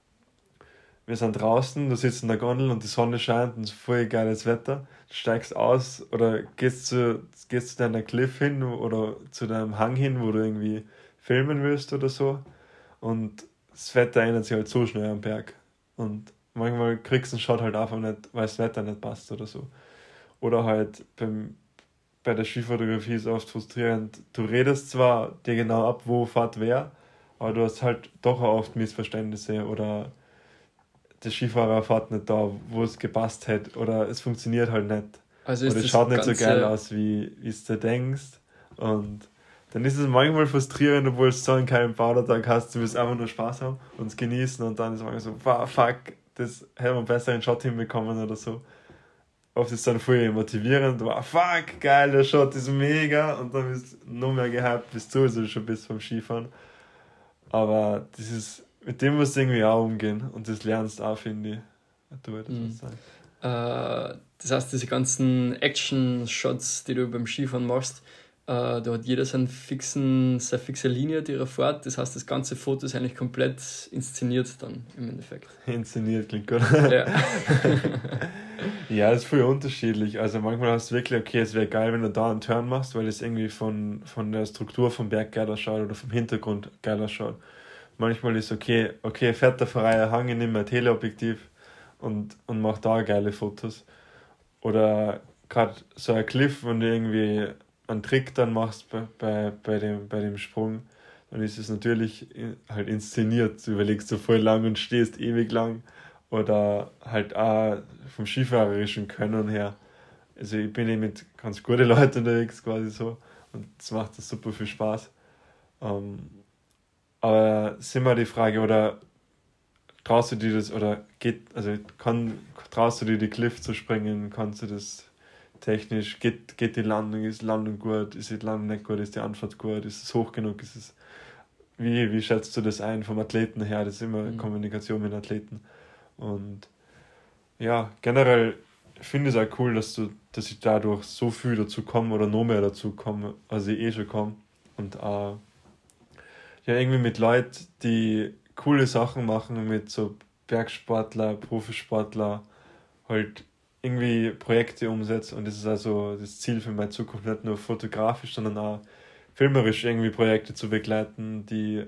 wir sind draußen, du sitzt in der Gondel und die Sonne scheint und es ist voll geiles Wetter. Du steigst aus oder gehst zu, gehst zu deiner Cliff hin oder zu deinem Hang hin, wo du irgendwie filmen willst oder so. Und das Wetter ändert sich halt so schnell am Berg. Und manchmal kriegst du einen Shot halt einfach nicht, weil das Wetter nicht passt oder so. Oder halt beim, bei der Skifotografie ist es oft frustrierend. Du redest zwar dir genau ab, wo fährt wer, aber du hast halt doch auch oft Missverständnisse oder der Skifahrer fährt nicht da, wo es gepasst hätte oder es funktioniert halt nicht. Also oder es schaut nicht so geil aus, wie es du denkst. Und dann ist es manchmal frustrierend, obwohl du so einen keinen Powder-Tag hast, du willst einfach nur Spaß haben und es genießen und dann ist es manchmal so, wow, fuck, das hätte man besser in Shot hinbekommen oder so. Oft ist es dann voll motivierend, wow, fuck, geil, der Shot ist mega und dann bist du noch mehr gehypt, bis du also schon bist vom Skifahren. Aber das ist mit dem musst du irgendwie auch umgehen und das lernst auch, finde ich. Du das, mhm. äh, das heißt, diese ganzen Action-Shots, die du beim Skifahren machst, äh, da hat jeder seinen fixen, seine fixe Linie, die er fährt. Das heißt, das ganze Foto ist eigentlich komplett inszeniert dann im Endeffekt. Inszeniert klingt gut. Ja. Ja, das ist voll unterschiedlich. Also manchmal hast du wirklich, okay, es wäre geil, wenn du da einen Turn machst, weil es irgendwie von, von der Struktur vom Berg geil ausschaut oder vom Hintergrund geil ausschaut. Manchmal ist okay, okay, fährt der freier Hang, ich nehme ein Teleobjektiv und, und mache da geile Fotos. Oder gerade so ein Cliff, wenn du irgendwie einen Trick dann machst bei, bei, bei, dem, bei dem Sprung, dann ist es natürlich halt inszeniert. Du überlegst so voll lang und stehst ewig lang. Oder halt auch vom skifahrerischen Können her. Also ich bin eh mit ganz guten Leuten unterwegs quasi so und es macht das super viel Spaß. Ähm, Aber ist immer die Frage, oder traust du dir das, oder geht, also kann, traust du dir die Cliff zu springen, kannst du das technisch, geht, geht die Landung, ist die Landung gut, ist die Landung nicht gut, ist die Anfahrt gut, ist es hoch genug, ist es, wie, wie schätzt du das ein vom Athleten her, das ist immer mhm. Kommunikation mit Athleten Und ja, generell finde ich es auch cool, dass du, dass ich dadurch so viel dazu komme oder noch mehr dazu komme, als ich eh schon komme. Und auch ja, irgendwie mit Leuten, die coole Sachen machen, mit so Bergsportler, Profisportler, halt irgendwie Projekte umsetzt. Und das ist also das Ziel für meine Zukunft, nicht nur fotografisch, sondern auch filmerisch irgendwie Projekte zu begleiten, die,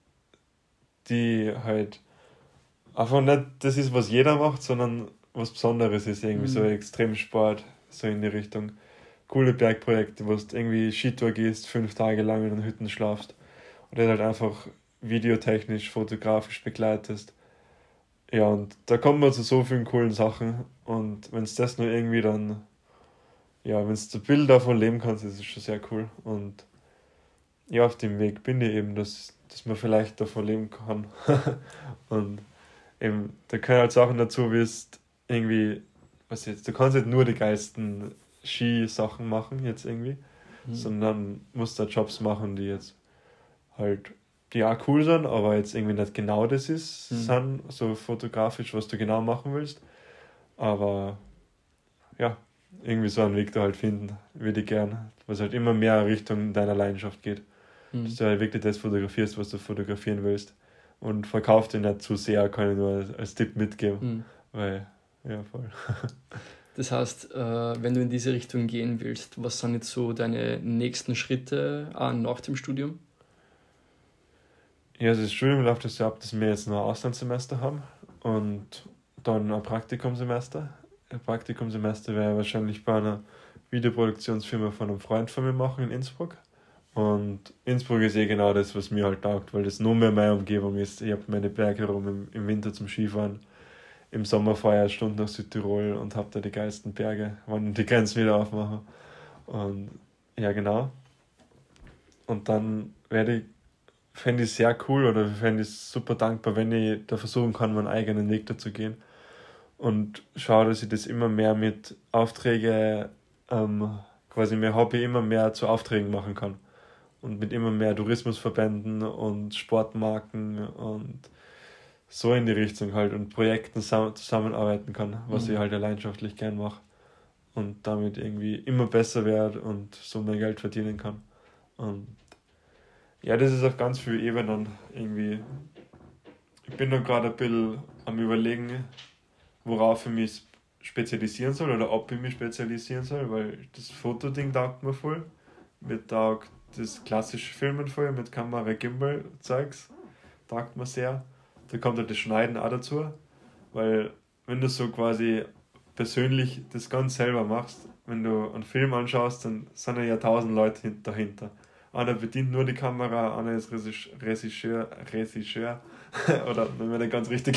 die halt einfach nicht das ist, was jeder macht, sondern was Besonderes ist, irgendwie so Mhm. Extremsport, so in die Richtung. Coole Bergprojekte, wo du irgendwie Skitour gehst, fünf Tage lang in den Hütten schlafst oder halt einfach videotechnisch, fotografisch begleitest. Ja, und da kommt man zu so vielen coolen Sachen und wenn es das nur irgendwie dann, ja, wenn du ein Bild davon leben kannst, ist es schon sehr cool. Und ja, auf dem Weg bin ich eben, dass, dass man vielleicht davon leben kann. Und eben, da können halt Sachen dazu, wie es irgendwie, was jetzt, du kannst nicht nur die geilsten Skisachen machen jetzt irgendwie, Mhm. sondern musst da Jobs machen, die jetzt halt, die auch cool sind, aber jetzt irgendwie nicht genau das ist, Mhm. sind, so fotografisch, was du genau machen willst. Aber ja, irgendwie so einen Weg da halt finden, würde ich gern, was halt immer mehr Richtung deiner Leidenschaft geht. Dass Mhm. du halt wirklich das fotografierst, was du fotografieren willst. Und verkauf dir nicht zu sehr, kann ich nur als, als Tipp mitgeben. Mhm. Weil, ja, voll. Das heißt, äh, wenn du in diese Richtung gehen willst, was sind jetzt so deine nächsten Schritte äh, nach dem Studium? Ja, also das Studium läuft das ja ab, dass wir jetzt noch ein Auslandssemester haben und dann ein Praktikumssemester. Ein Praktikumssemester werde ich wahrscheinlich bei einer Videoproduktionsfirma von einem Freund von mir machen in Innsbruck. Und Innsbruck ist eh genau das, was mir halt taugt, weil das nur mehr meine Umgebung ist. Ich habe meine Berge rum im, im Winter zum Skifahren. Im Sommer fahre ich eine Stunde nach Südtirol und habe da die geilsten Berge, wann die Grenzen wieder aufmachen. Und ja, genau. Und dann werde ich, fände ich sehr cool oder fände ich super dankbar, wenn ich da versuchen kann, meinen eigenen Weg dazu gehen. Und schaue, dass ich das immer mehr mit Aufträge, ähm, quasi mein Hobby immer mehr zu Aufträgen machen kann. Und mit immer mehr Tourismusverbänden und Sportmarken und so in die Richtung halt und Projekten sam- zusammenarbeiten kann, was ich Mhm. halt ja leidenschaftlich gern mache und damit irgendwie immer besser werde und so mehr Geld verdienen kann. Und ja, das ist auf ganz vielen Ebenen irgendwie. Ich bin da gerade ein bisschen am Überlegen, worauf ich mich spezialisieren soll oder ob ich mich spezialisieren soll, weil das Fotoding taugt mir voll. Mir taugt das klassische Filmen voll mit Kamera, Gimbal, Zeugs. Taugt mir sehr. Da kommt halt das Schneiden auch dazu, weil wenn du so quasi persönlich das ganz selber machst, wenn du einen Film anschaust, dann sind ja tausend Leute hin- dahinter. Einer bedient nur die Kamera, einer ist Regisseur, Regisseur, Regisseur oder wenn man nicht ganz richtig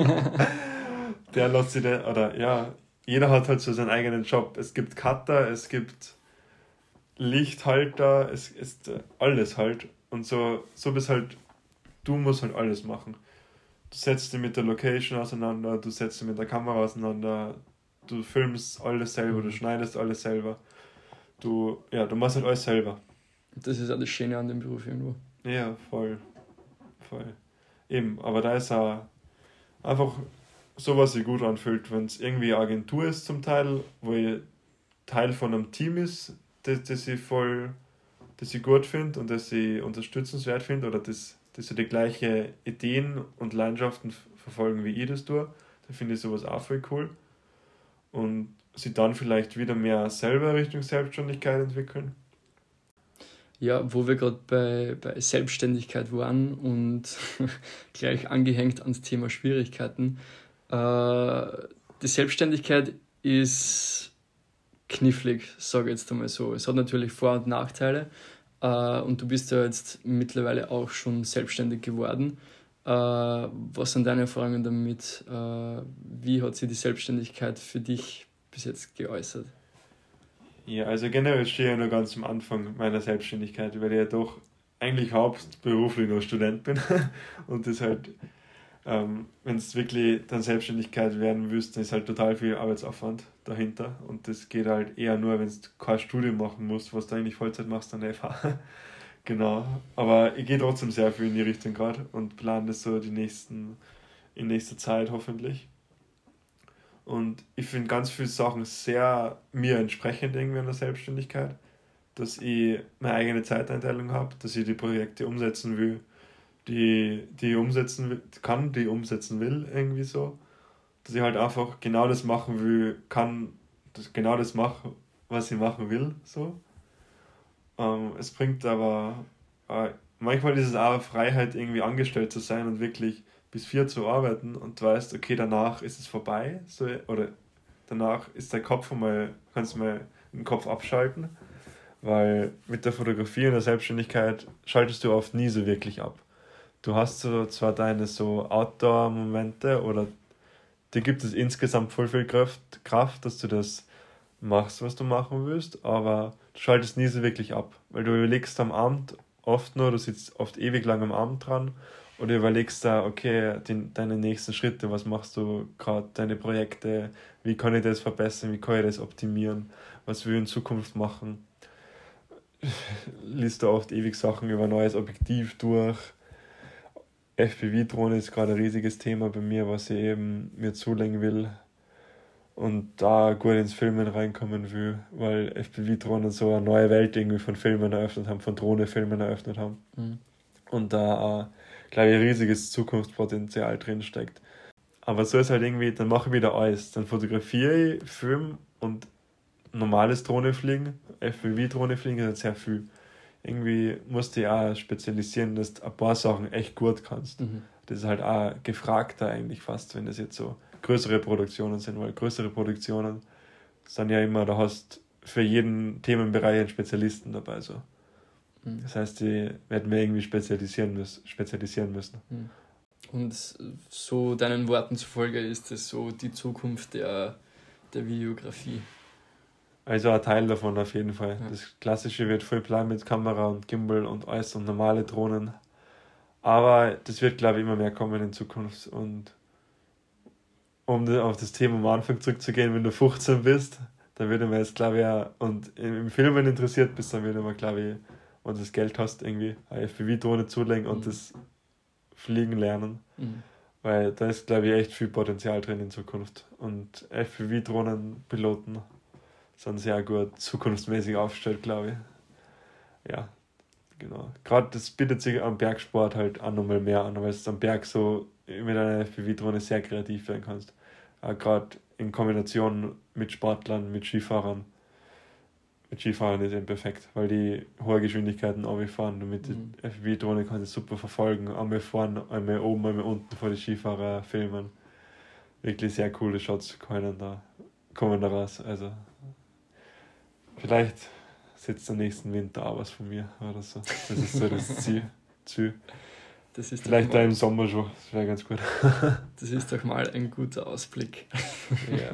der lässt sich den, oder ja, jeder hat halt so seinen eigenen Job. Es gibt Cutter, es gibt Lichthalter, es ist alles halt. Und so, so bist halt, du musst halt alles machen. Du setzt dich mit der Location auseinander, du setzt dich mit der Kamera auseinander, du filmst alles selber, du Mhm. schneidest alles selber. Du, ja, du machst halt alles selber. Das ist auch das Schöne an dem Beruf irgendwo. Ja, voll, voll. Eben, aber da ist auch einfach so, was sich gut anfühlt, wenn es irgendwie eine Agentur ist zum Teil, wo ich Teil von einem Team ist, das, das ich voll, das ich gut finde und das ich unterstützenswert finde oder das, das so die gleichen Ideen und Leidenschaften f- verfolgen, wie ich das tue, da finde ich sowas auch voll cool. Und sie dann vielleicht wieder mehr selber Richtung Selbstständigkeit entwickeln. Ja, wo wir gerade bei, bei Selbstständigkeit waren und gleich angehängt ans Thema Schwierigkeiten. Äh, die Selbstständigkeit ist knifflig, sage ich jetzt einmal so. Es hat natürlich Vor- und Nachteile äh, und du bist ja jetzt mittlerweile auch schon selbstständig geworden. Äh, was sind deine Erfahrungen damit? Äh, wie hat sich die Selbstständigkeit für dich bis jetzt geäußert? Ja, also generell stehe ich ja noch ganz am Anfang meiner Selbstständigkeit, weil ich ja doch eigentlich hauptberuflich noch Student bin und das halt, ähm, wenn es wirklich dann Selbstständigkeit werden willst, dann ist halt total viel Arbeitsaufwand dahinter und das geht halt eher nur, wenn du kein Studium machen musst, was du eigentlich Vollzeit machst, dann F H. Genau, aber ich gehe trotzdem sehr viel in die Richtung gerade und plane das so die nächsten, in nächster Zeit hoffentlich. Und ich finde ganz viele Sachen sehr mir entsprechend irgendwie an der Selbstständigkeit, dass ich meine eigene Zeiteinteilung habe, dass ich die Projekte umsetzen will, die, die ich umsetzen will, kann, die ich umsetzen will, irgendwie so. Dass ich halt einfach genau das machen will, kann, das, genau das mache, was ich machen will, so. Ähm, es bringt aber, äh, manchmal ist es auch eine Freiheit, irgendwie angestellt zu sein und wirklich bis vier zu arbeiten und du weißt, okay, danach ist es vorbei, so, oder danach ist der Kopf einmal, kannst du mal den Kopf abschalten, weil mit der Fotografie und der Selbstständigkeit schaltest du oft nie so wirklich ab. Du hast so zwar deine so Outdoor-Momente oder dir gibt es insgesamt voll viel Kraft, Kraft, dass du das machst, was du machen willst, aber du schaltest nie so wirklich ab, weil du überlegst am Abend oft nur, du sitzt oft ewig lang am Abend dran oder überlegst da, okay, die, deine nächsten Schritte, was machst du gerade, deine Projekte, wie kann ich das verbessern, wie kann ich das optimieren, was will ich in Zukunft machen. Liest du oft ewig Sachen über neues Objektiv durch. F P V-Drohne ist gerade ein riesiges Thema bei mir, was ich eben mir zulegen will und da gut ins Filmen reinkommen will, weil F P V-Drohnen so eine neue Welt irgendwie von Filmen eröffnet haben, von Drohnefilmen eröffnet haben. Mhm. Und da auch, glaube ich, ein riesiges Zukunftspotenzial drin steckt. Aber so ist halt irgendwie, dann mache ich wieder alles. Dann fotografiere ich, film und normales Drohne fliegen, F P V-Drohne fliegen ist halt sehr viel. Irgendwie musst du dich auch spezialisieren, dass du ein paar Sachen echt gut kannst. Mhm. Das ist halt auch gefragter eigentlich fast, wenn das jetzt so größere Produktionen sind, weil größere Produktionen sind ja immer, da hast für jeden Themenbereich einen Spezialisten dabei. So. Mhm. Das heißt, die werden wir irgendwie spezialisieren müssen. Spezialisieren müssen. Mhm. Und so deinen Worten zufolge ist das so die Zukunft der, der Videografie. Also ein Teil davon auf jeden Fall. Ja. Das Klassische wird voll plan mit Kamera und Gimbal und alles und normale Drohnen. Aber das wird, glaube ich, immer mehr kommen in Zukunft. Und um auf das Thema am Anfang zurückzugehen, wenn du fünfzehn bist, dann würde man jetzt, glaube ich, auch, und im Filmen interessiert bist, dann würde man, glaube ich, und das Geld hast, irgendwie eine F P V-Drohne zulegen und mhm. das Fliegen lernen. Mhm. Weil da ist, glaube ich, echt viel Potenzial drin in Zukunft. Und F P V-Drohnenpiloten sind sehr gut zukunftsmäßig aufgestellt, glaube ich. Ja, genau. Gerade das bietet sich am Bergsport halt auch nochmal mehr an, weil du am Berg so mit einer F P V-Drohne sehr kreativ werden kannst. Auch gerade in Kombination mit Sportlern, mit Skifahrern. Mit Skifahrern ist eben perfekt, weil die hohe Geschwindigkeiten runterfahren und mit mhm. der F P V-Drohne kannst du super verfolgen. Einmal vorne, einmal oben, einmal unten vor die Skifahrer filmen. Wirklich sehr coole Shots können da, kommen da raus. Also vielleicht sitzt der nächsten Winter auch was von mir oder so. Das ist so das Ziel. Ziel. Das ist vielleicht da im Sommer schon, das wäre ganz gut. Das ist doch mal ein guter Ausblick. Ja.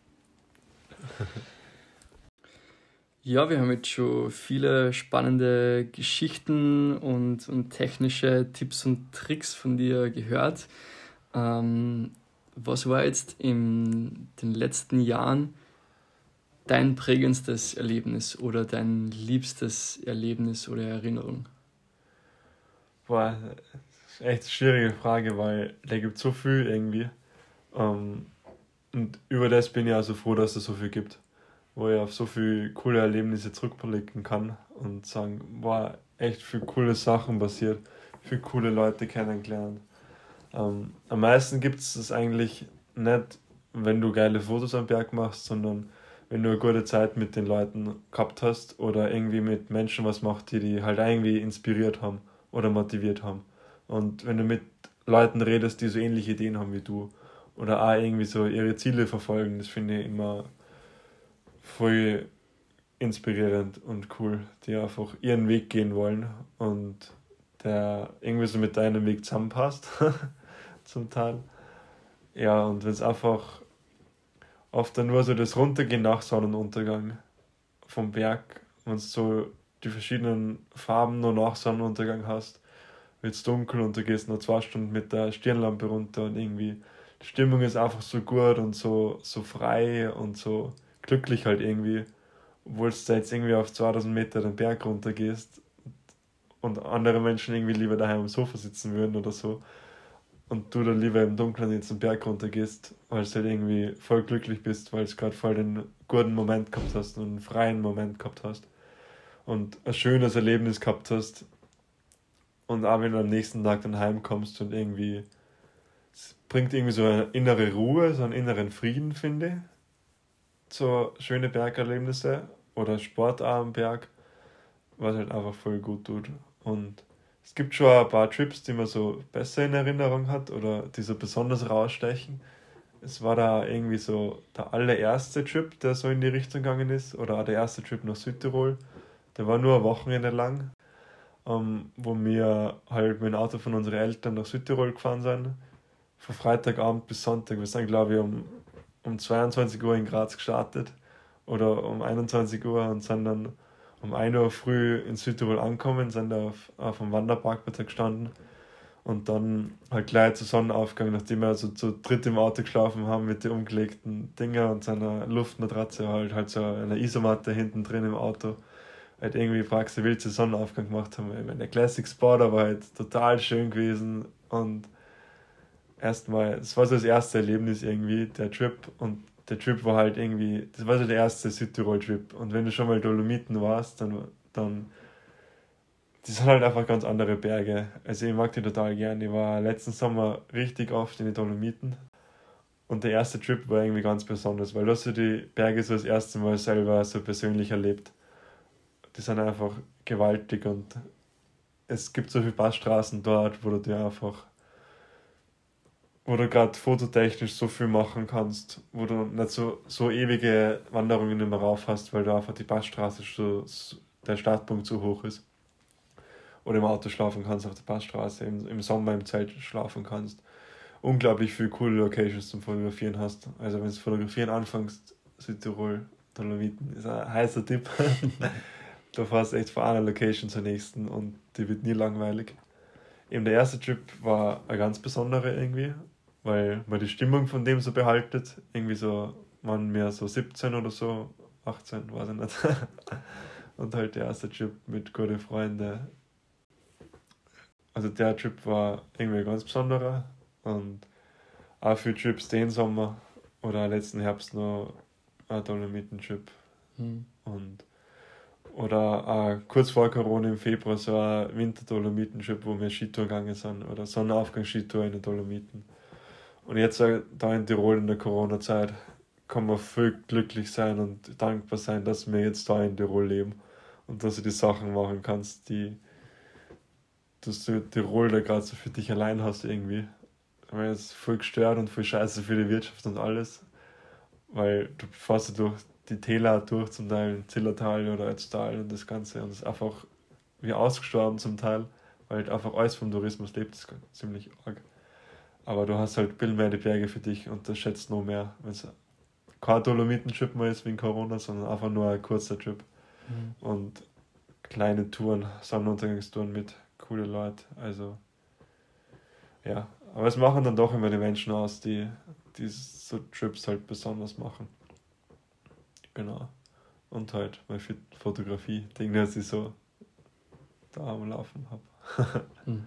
Ja, wir haben jetzt schon viele spannende Geschichten und, und technische Tipps und Tricks von dir gehört. Ähm, was war jetzt in den letzten Jahren dein prägendstes Erlebnis oder dein liebstes Erlebnis oder Erinnerung? Boah, das ist echt eine schwierige Frage, weil da gibt es so viel irgendwie. Um, und über das bin ich auch so froh, dass es so viel gibt, wo ich auf so viele coole Erlebnisse zurückblicken kann und sagen, boah, echt viele coole Sachen passiert, viele coole Leute kennengelernt. Um, am meisten gibt es das eigentlich nicht, wenn du geile Fotos am Berg machst, sondern wenn du eine gute Zeit mit den Leuten gehabt hast oder irgendwie mit Menschen was macht, die die halt irgendwie inspiriert haben oder motiviert haben. Und wenn du mit Leuten redest, die so ähnliche Ideen haben wie du oder auch irgendwie so ihre Ziele verfolgen, das finde ich immer voll inspirierend und cool, die einfach ihren Weg gehen wollen und der irgendwie so mit deinem Weg zusammenpasst, zum Teil. Ja, und wenn es einfach oft dann nur so das Runtergehen nach Sonnenuntergang vom Berg, wenn du so die verschiedenen Farben nur nach Sonnenuntergang hast, wird es dunkel und du gehst noch zwei Stunden mit der Stirnlampe runter und irgendwie die Stimmung ist einfach so gut und so, so frei und so glücklich halt irgendwie, obwohl du jetzt irgendwie auf zweitausend Meter den Berg runter gehst und andere Menschen irgendwie lieber daheim am Sofa sitzen würden oder so. und du dann lieber im Dunkeln jetzt den Berg runter gehst, weil du halt irgendwie voll glücklich bist, weil du gerade voll den guten Moment gehabt hast und einen freien Moment gehabt hast und ein schönes Erlebnis gehabt hast und auch wenn du am nächsten Tag dann heimkommst und irgendwie, es bringt irgendwie so eine innere Ruhe, so einen inneren Frieden, finde ich, so schöne Bergerlebnisse oder Sport auch am Berg, was halt einfach voll gut tut. Und es gibt schon ein paar Trips, die man so besser in Erinnerung hat oder die so besonders rausstechen. Es war da irgendwie so der allererste Trip, der so in die Richtung gegangen ist, oder auch der erste Trip nach Südtirol. Der war nur ein Wochenende lang, ähm, wo wir halt mit dem Auto von unseren Eltern nach Südtirol gefahren sind. Von Freitagabend bis Sonntag. Wir sind, glaube ich, um, um zweiundzwanzig Uhr in Graz gestartet oder um einundzwanzig Uhr und sind dann um ein Uhr früh in Südtirol angekommen, sind da auf, auf dem Wanderparkplatz gestanden und dann halt gleich zu Sonnenaufgang, nachdem wir also zu dritt im Auto geschlafen haben mit den umgelegten Dinger und seiner Luftmatratze, halt, halt so eine Isomatte hinten drin im Auto, halt irgendwie praktisch den wilden Sonnenaufgang gemacht haben. Ich meine, der Classic Spot, aber halt total schön gewesen und erstmal, es war so das erste Erlebnis irgendwie, der Trip und der Trip war halt irgendwie, das war so der erste Südtirol-Trip und wenn du schon mal Dolomiten warst, dann, dann das sind halt einfach ganz andere Berge. Also ich mag die total gern. Ich war letzten Sommer richtig oft in den Dolomiten und der erste Trip war irgendwie ganz besonders, weil du hast ja die Berge so das erste Mal selber so persönlich erlebt. Die sind einfach gewaltig und es gibt so viele Passstraßen dort, wo du dir einfach wo du gerade fototechnisch so viel machen kannst, wo du nicht so, so ewige Wanderungen immer rauf hast, weil du einfach die Passstraße so, so der Startpunkt so hoch ist. Oder im Auto schlafen kannst auf der Passstraße, im, im Sommer im Zelt schlafen kannst. Unglaublich viele coole Locations zum Fotografieren hast. Also wenn du Fotografieren anfängst, Südtirol, Dolomiten ist ein heißer Tipp. Du fährst echt von einer Location zur nächsten und die wird nie langweilig. Eben der erste Trip war ein ganz besonderer irgendwie, weil man die Stimmung von dem so behaltet. Irgendwie so, waren wir so siebzehn oder so, achtzehn, weiß ich nicht. Und halt der erste Trip mit guten Freunden. Also der Trip war irgendwie ein ganz besonderer. Und auch für Trips den Sommer oder letzten Herbst noch ein Dolomiten-Trip. Mhm. Und oder auch kurz vor Corona im Februar so ein Winter-Dolomiten-Trip, wo wir Skitour gegangen sind. Oder Sonnenaufgang-Skitour in den Dolomiten. Und jetzt da in Tirol in der Corona-Zeit kann man viel glücklich sein und dankbar sein, dass wir jetzt da in Tirol leben und dass du die Sachen machen kannst, die dass du Tirol da gerade so für dich allein hast irgendwie. Weil es voll gestört und voll scheiße für die Wirtschaft und alles. Weil du fährst ja durch die Täler durch, zum Teil Zillertal oder Ötztal und das Ganze und es ist einfach wie ausgestorben zum Teil, weil halt einfach alles vom Tourismus lebt, das ist ziemlich arg. Aber du hast halt viel mehr die Berge für dich und das schätzt noch mehr, wenn es kein Dolomiten-Trip mehr ist wegen Corona, sondern einfach nur ein kurzer Trip. Mhm. Und kleine Touren, Sonnenuntergangstouren mit coolen Leuten, also ja. Aber es machen dann doch immer die Menschen aus, die, die so Trips halt besonders machen. Genau. Und halt meine Fotografie-Ding, dass ich so da am Laufen habe. mhm.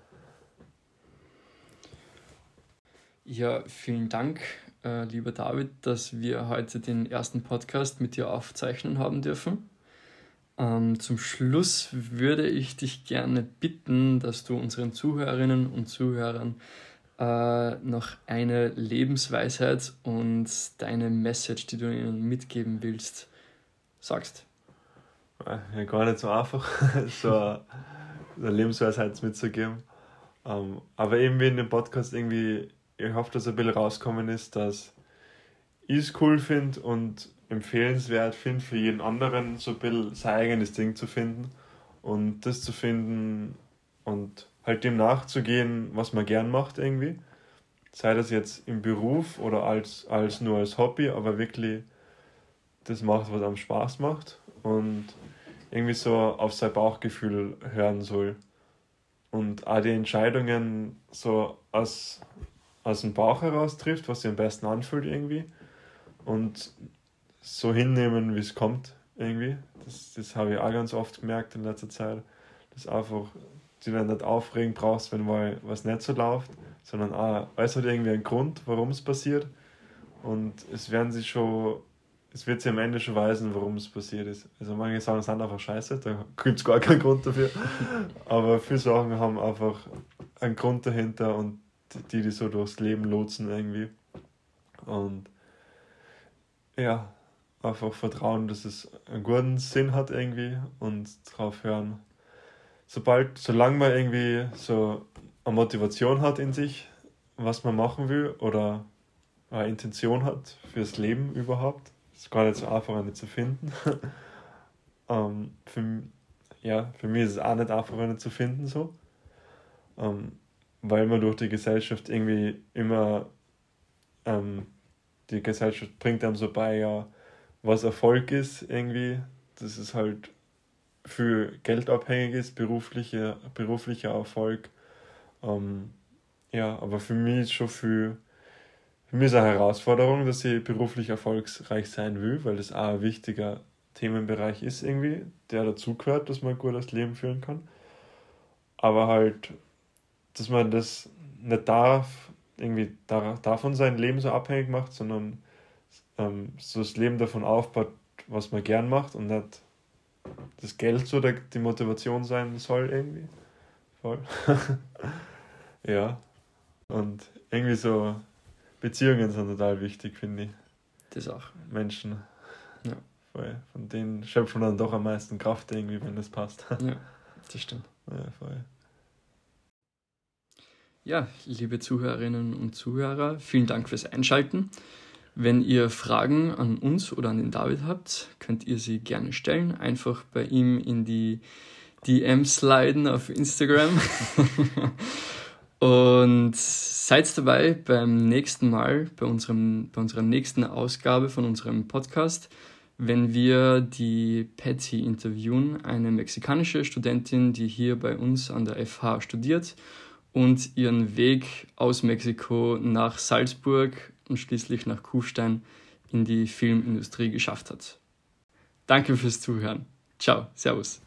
Ja, vielen Dank, äh, lieber David, dass wir heute den ersten Podcast mit dir aufzeichnen haben dürfen. Ähm, zum Schluss würde ich dich gerne bitten, dass du unseren Zuhörerinnen und Zuhörern äh, noch eine Lebensweisheit und deine Message, die du ihnen mitgeben willst, sagst. Ja, gar nicht so einfach, so eine Lebensweisheit mitzugeben. Ähm, aber eben wie in dem Podcast irgendwie, ich hoffe, dass ein bisschen rausgekommen ist, dass ich es cool finde und empfehlenswert finde für jeden anderen, so ein bisschen sein eigenes Ding zu finden und das zu finden und halt dem nachzugehen, was man gern macht irgendwie. Sei das jetzt im Beruf oder als, als nur als Hobby, aber wirklich das macht, was einem Spaß macht und irgendwie so auf sein Bauchgefühl hören soll. Und auch die Entscheidungen so aus, aus dem Bauch heraus trifft, was sich am besten anfühlt irgendwie. Und so hinnehmen, wie es kommt irgendwie. Das, das habe ich auch ganz oft gemerkt in letzter Zeit. Dass einfach du dich nicht aufregen brauchst, wenn mal was nicht so läuft, sondern auch, alles hat irgendwie einen Grund, warum es passiert. Und es werden sich schon, es wird sich am Ende schon weisen, warum es passiert ist. Also manche Sachen sind einfach scheiße, da gibt es gar keinen Grund dafür. Aber viele Sachen haben einfach einen Grund dahinter und die, die so durchs Leben lotsen irgendwie. Und ja, einfach vertrauen, dass es einen guten Sinn hat irgendwie und drauf hören. Sobald, solange man irgendwie so eine Motivation hat in sich, was man machen will oder eine Intention hat fürs Leben überhaupt, ist gar nicht so einfach, eine zu finden. ähm, für, ja, für mich ist es auch nicht einfach, eine zu finden, so. Ähm, weil man durch die Gesellschaft irgendwie immer, ähm, die Gesellschaft bringt einem so bei, ja, was Erfolg ist irgendwie, dass es halt für Geld abhängig ist, beruflicher, beruflicher Erfolg. Ähm, ja, aber für mich ist schon viel, für mich ist eine Herausforderung, dass ich beruflich erfolgreich sein will, weil das auch ein wichtiger Themenbereich ist irgendwie, der dazugehört, dass man ein gutes Leben führen kann. Aber halt, dass man das nicht darf, irgendwie davon sein Leben so abhängig macht, sondern ähm, so das Leben davon aufbaut, was man gern macht und nicht das Geld so der, die Motivation sein soll irgendwie. Voll. Ja. Und irgendwie so Beziehungen sind total wichtig, finde ich. Das auch. Menschen. Ja. Voll. Von denen schöpft man dann doch am meisten Kraft irgendwie, wenn das passt. Ja, das stimmt. Ja, voll. Ja, liebe Zuhörerinnen und Zuhörer, vielen Dank fürs Einschalten. Wenn ihr Fragen an uns oder an den David habt, könnt ihr sie gerne stellen. Einfach bei ihm in die D Ms sliden auf Instagram. Und seid dabei beim nächsten Mal, bei, unserem, bei unserer nächsten Ausgabe von unserem Podcast, wenn wir die Patty interviewen, eine mexikanische Studentin, die hier bei uns an der F H studiert und ihren Weg aus Mexiko nach Salzburg und schließlich nach Kufstein in die Filmindustrie geschafft hat. Danke fürs Zuhören. Ciao, servus.